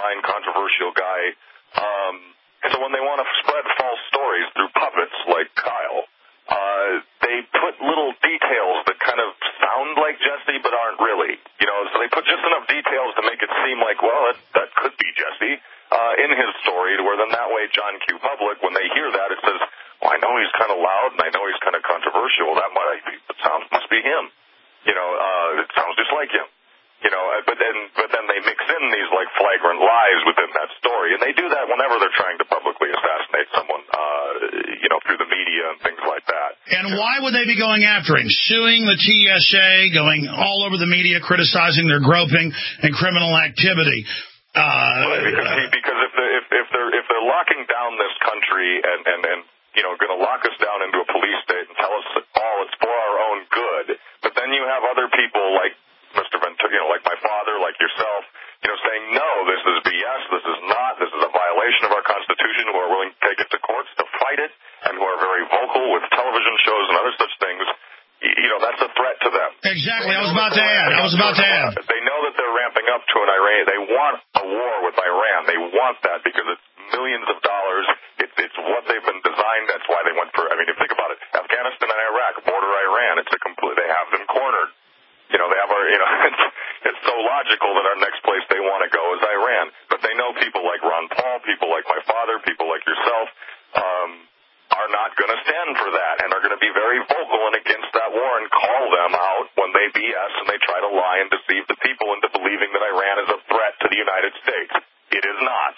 well-designed, controversial guy. Um, so when they want to spread false stories through puppets like Kyle, uh, they put little details that kind of sound like Jesse but aren't really. You know, so they put just enough details to make it seem like, well, that, that could be Jesse uh, in his story, where then that way John Q. Public, when they hear that, it says, well, I know he's kind of loud and I know he's kind of controversial. That might be, it sounds must be him. You know, uh, it sounds just like him. You know, but then but then they mix in these like flagrant lies within that story, and they do that whenever they're trying to publicly assassinate someone, uh, you know, through the media and things like that. And why would they be going after him? Suing the T S A, going all over the media, criticizing their groping and criminal activity. Uh, well, because he, because if the, if if they're if they're locking down this country and and and you know going to lock us down into a police state and tell us all it's for our own good, but then you have other people like Mister Ventura, you know, like my father, like yourself, you know, saying, no, this is B S, this is not, this is a violation of our Constitution, who are willing to take it to courts to fight it, and who are very vocal with television shows and other such things, you know, that's a threat to them. Exactly, I was about to add, I was about to add. They know that they're ramping up to an Iran, they want a war with Iran, they want that because it's millions of dollars, it's, it's what they've been designed, that's why they went for, I mean, if you think about it, Afghanistan and Iraq border Iran, it's a complete, they have them cornered. You know, they have our, you know, it's, it's so logical that our next place they want to go is Iran. But they know people like Ron Paul, people like my father, people like yourself, um, are not going to stand for that and are going to be very vocal and against that war and call them out when they B S and they try to lie and deceive the people into believing that Iran is a threat to the United States. It is not.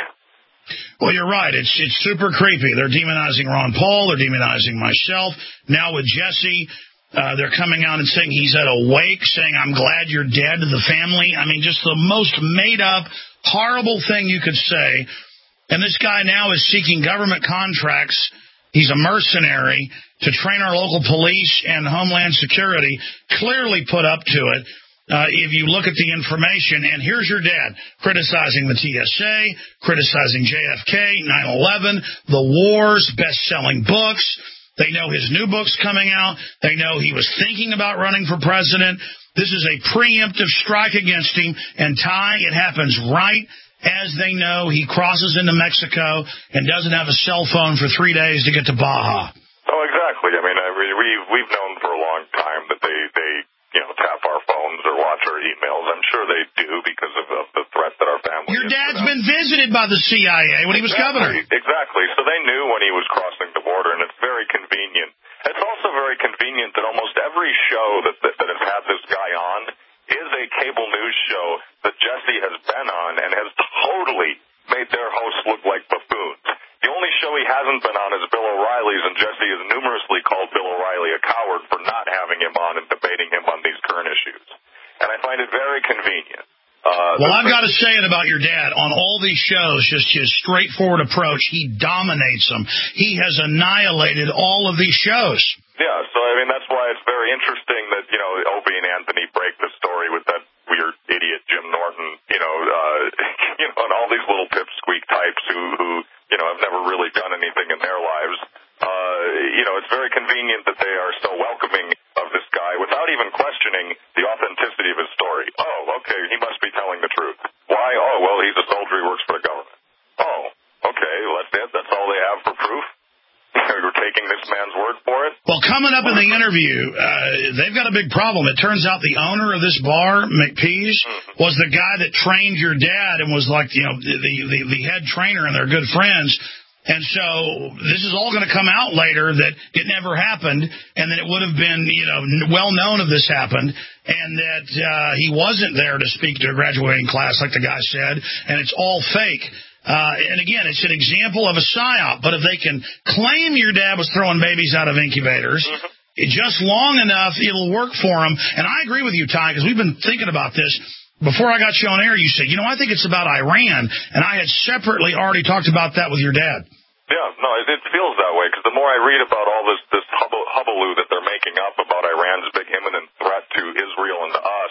Well, you're right. It's it's super creepy. They're demonizing Ron Paul. They're demonizing myself. Now with Jesse, Uh, they're coming out and saying he's at a wake, saying, I'm glad you're dead to the family. I mean, just the most made-up, horrible thing you could say. And this guy now is seeking government contracts. He's a mercenary to train our local police and Homeland Security, clearly put up to it. Uh, if you look at the information, and here's your dad criticizing the T S A, criticizing J F K, nine eleven, the wars, best-selling books. They know his new book's coming out. They know he was thinking about running for president. This is a preemptive strike against him. And, Ty, it happens right as they know he crosses into Mexico and doesn't have a cell phone for three days to get to Baja. Oh, exactly. I mean, I mean we, we've known for a long time that they, they, you know, tap our phones or watch our emails. I'm sure they do because of, of the threat that our family Your dad's been visited by the C I A when he was exactly, governor. Exactly. So they knew when he was crossing the border, and it's very convenient. It's also very convenient that almost every show that, that, that has had this guy on is a cable news show that Jesse has been on and has totally made their hosts look like buffoons. The only show he hasn't been on is Bill O'Reilly's, and Jesse has numerously called Bill O'Reilly a coward for not having him on and debating him on these current issues. And I find it very convenient. Uh, well, I've got to say it about your dad. On all these shows, just his straightforward approach, he dominates them. He has annihilated all of these shows. Yeah, so, I mean, that's why it's very interesting that, you know, Opie and Anthony break the story with that weird idiot Jim Norton, you know, uh, you know, and all these little pipsqueak types who, who, you know, have never really done anything in their lives. Uh, you know, it's very convenient that they are so welcoming of this guy without even questioning the authenticity of his story. Oh, okay, he must be telling the truth. Why? Oh, well, he's a soldier, he works for the government. Oh, okay, well, that's it? That's all they have for proof? We're taking this man's word for it? Well, coming up in the interview, uh, they've got a big problem. It turns out the owner of this bar, McPease, mm-hmm. was the guy that trained your dad and was like, you know, the, the, the head trainer, and they're good friends. And so this is all going to come out later that it never happened, and that it would have been, you know, well known if this happened, and that uh, he wasn't there to speak to a graduating class, like the guy said, and it's all fake. Uh, and again, it's an example of a psyop. But if they can claim your dad was throwing babies out of incubators, mm-hmm. it just long enough, it'll work for him. And I agree with you, Ty, because we've been thinking about this. Before I got you on air, you said, you know, I think it's about Iran, and I had separately already talked about that with your dad. Yeah, no, it, it feels that way, because the more I read about all this, this hubble, hubbub that they're making up about Iran's big imminent threat to Israel and to us,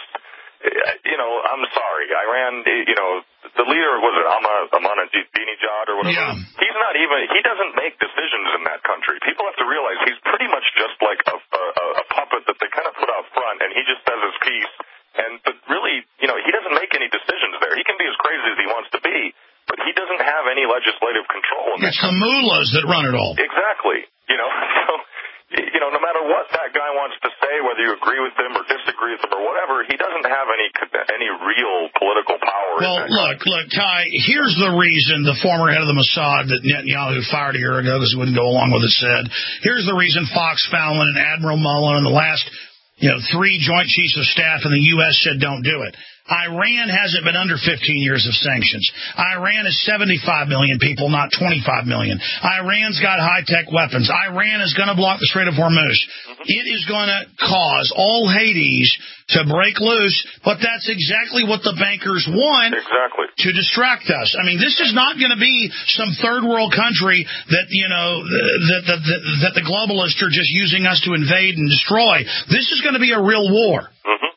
you know, I'm sorry, Iran, you know, the leader, was it Ahmadinejad or whatever? Yeah. He's not even, he doesn't make decisions in that country. People have to realize he's pretty much just like a, a, a puppet that they kind of put out front, and he just says his piece. And, but really, you know, he doesn't make any decisions there. He can be as crazy as he wants to be. But he doesn't have any legislative control. In it's the mullahs that run it all. Exactly. You know, so, you know, no matter what that guy wants to say, whether you agree with him or disagree with him or whatever, he doesn't have any any real political power. Well, look, look, Ty, here's the reason the former head of the Mossad that Netanyahu fired a year ago because he wouldn't go along with it said. Here's the reason Fox Fallon and Admiral Mullen and the last, you know, three Joint Chiefs of Staff in the U S said don't do it. Iran hasn't been under fifteen years of sanctions. Iran is seventy-five million people, not twenty-five million. Iran's got high-tech weapons. Iran is going to block the Strait of Hormuz. Mm-hmm. It is going to cause all Hades to break loose, but that's exactly what the bankers want exactly. to distract us. I mean, this is not going to be some third-world country that, you know, that, that, that, that the globalists are just using us to invade and destroy. This is going to be a real war. Mm-hmm.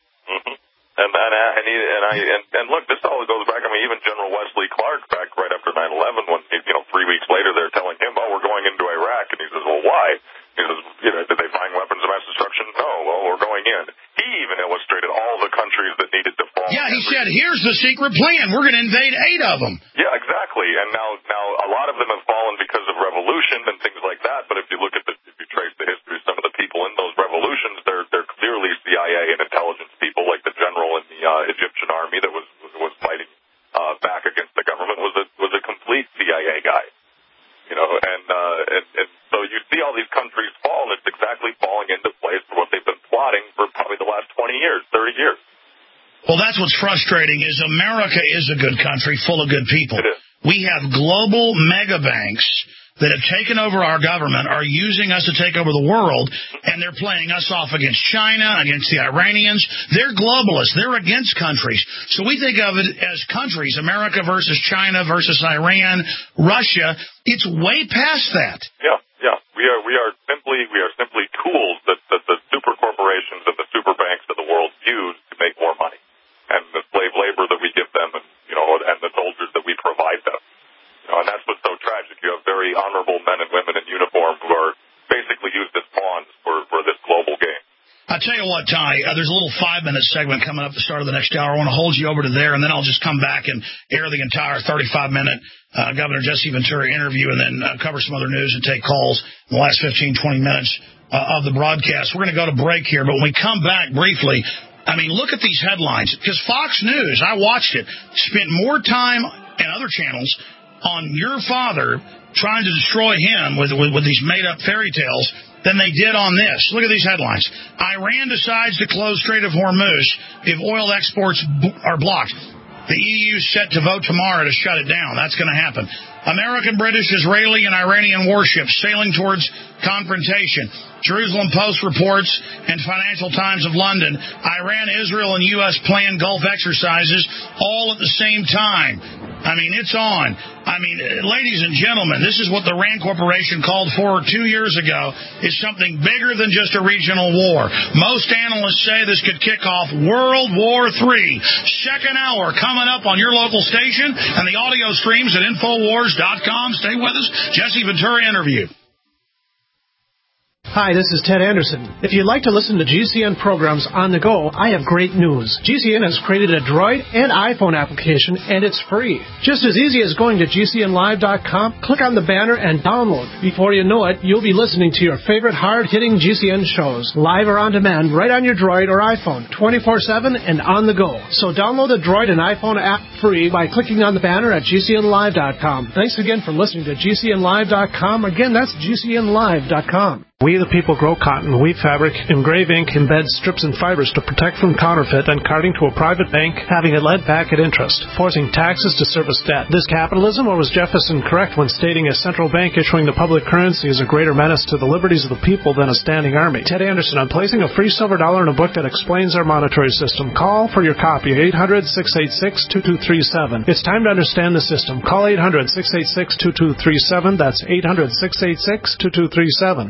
And and and, he, and I and, and look, this all goes back. I mean, even General Wesley Clark back right after nine eleven, when you know three weeks later they're telling him, "Oh, we're going into Iraq," and he says, "Well, why?" He says, "You know, did they find weapons of mass destruction? No. Well, we're going in." He even illustrated all the countries that needed to fall. Yeah, he said, "Here's the secret plan. We're going to invade eight of them." Yeah, exactly. And now now a lot of them have fallen because of revolution and things like that. But if you look at the if you trace the history of some of the people in those revolutions, they're they're clearly C I A and intelligence people, like the general in the uh, Egyptian army that was was fighting uh, back against the government was a was a complete C I A guy, you know. And, uh, and and so you see all these countries fall, and it's exactly falling into place for what they've been plotting for probably the last twenty years, thirty years. Well, that's what's frustrating is America is a good country full of good people. It is. We have global mega banks that have taken over our government, are using us to take over the world, and they're playing us off against China, against the Iranians. They're globalists. They're against countries. So we think of it as countries, America versus China versus Iran, Russia. It's way past that. Yeah, yeah. We are we are simply we are simply tools that, that the super corporations and the super banks of the world use to make more money. And the slave labor that we give them, and you know, and the soldiers that we provide them. You know, and that's what's so tragic. You have very honorable men and women in uniform who are basically used as pawns for, for this global game. I tell you what, Ty, uh, there's a little five-minute segment coming up at the start of the next hour. I want to hold you over to there, and then I'll just come back and air the entire thirty-five minute uh, Governor Jesse Ventura interview and then uh, cover some other news and take calls in the last fifteen, twenty minutes uh, of the broadcast. We're going to go to break here, but when we come back briefly, I mean, look at these headlines. Because Fox News, I watched it, spent more time and other channels on your father trying to destroy him with, with, with these made-up fairy tales than they did on this. Look at these headlines. Iran decides to close Strait of Hormuz if oil exports b- are blocked. The E U set to vote tomorrow to shut it down. That's going to happen. American, British, Israeli, and Iranian warships sailing towards confrontation. Jerusalem Post reports and Financial Times of London. Iran, Israel, and U S plan Gulf exercises all at the same time. I mean, it's on. I mean, ladies and gentlemen, this is what the RAND Corporation called for two years ago. It's something bigger than just a regional war. Most analysts say this could kick off World War Three. Second hour coming up on your local station and the audio streams at Infowars dot com. Stay with us. Jesse Ventura interview. Hi, this is Ted Anderson. If you'd like to listen to G C N programs on the go, I have great news. G C N has created a Droid and iPhone application, and it's free. Just as easy as going to G C N live dot com, click on the banner, and download. Before you know it, you'll be listening to your favorite hard-hitting G C N shows, live or on demand, right on your Droid or iPhone, twenty-four seven and on the go. So download the Droid and iPhone app free by clicking on the banner at G C N live dot com. Thanks again for listening to G C N live dot com. Again, that's G C N live dot com. We the people grow cotton, weave fabric, engrave ink, embed strips and fibers to protect from counterfeit and carting to a private bank, having it led back at interest, forcing taxes to service debt. This capitalism, or was Jefferson correct when stating a central bank issuing the public currency is a greater menace to the liberties of the people than a standing army? Ted Anderson, I'm placing a free silver dollar in a book that explains our monetary system. Call for your copy, eight hundred, six eight six, two two three seven. It's time to understand the system. Call eight hundred, six eight six, two two three seven. That's eight hundred, six eight six, two two three seven.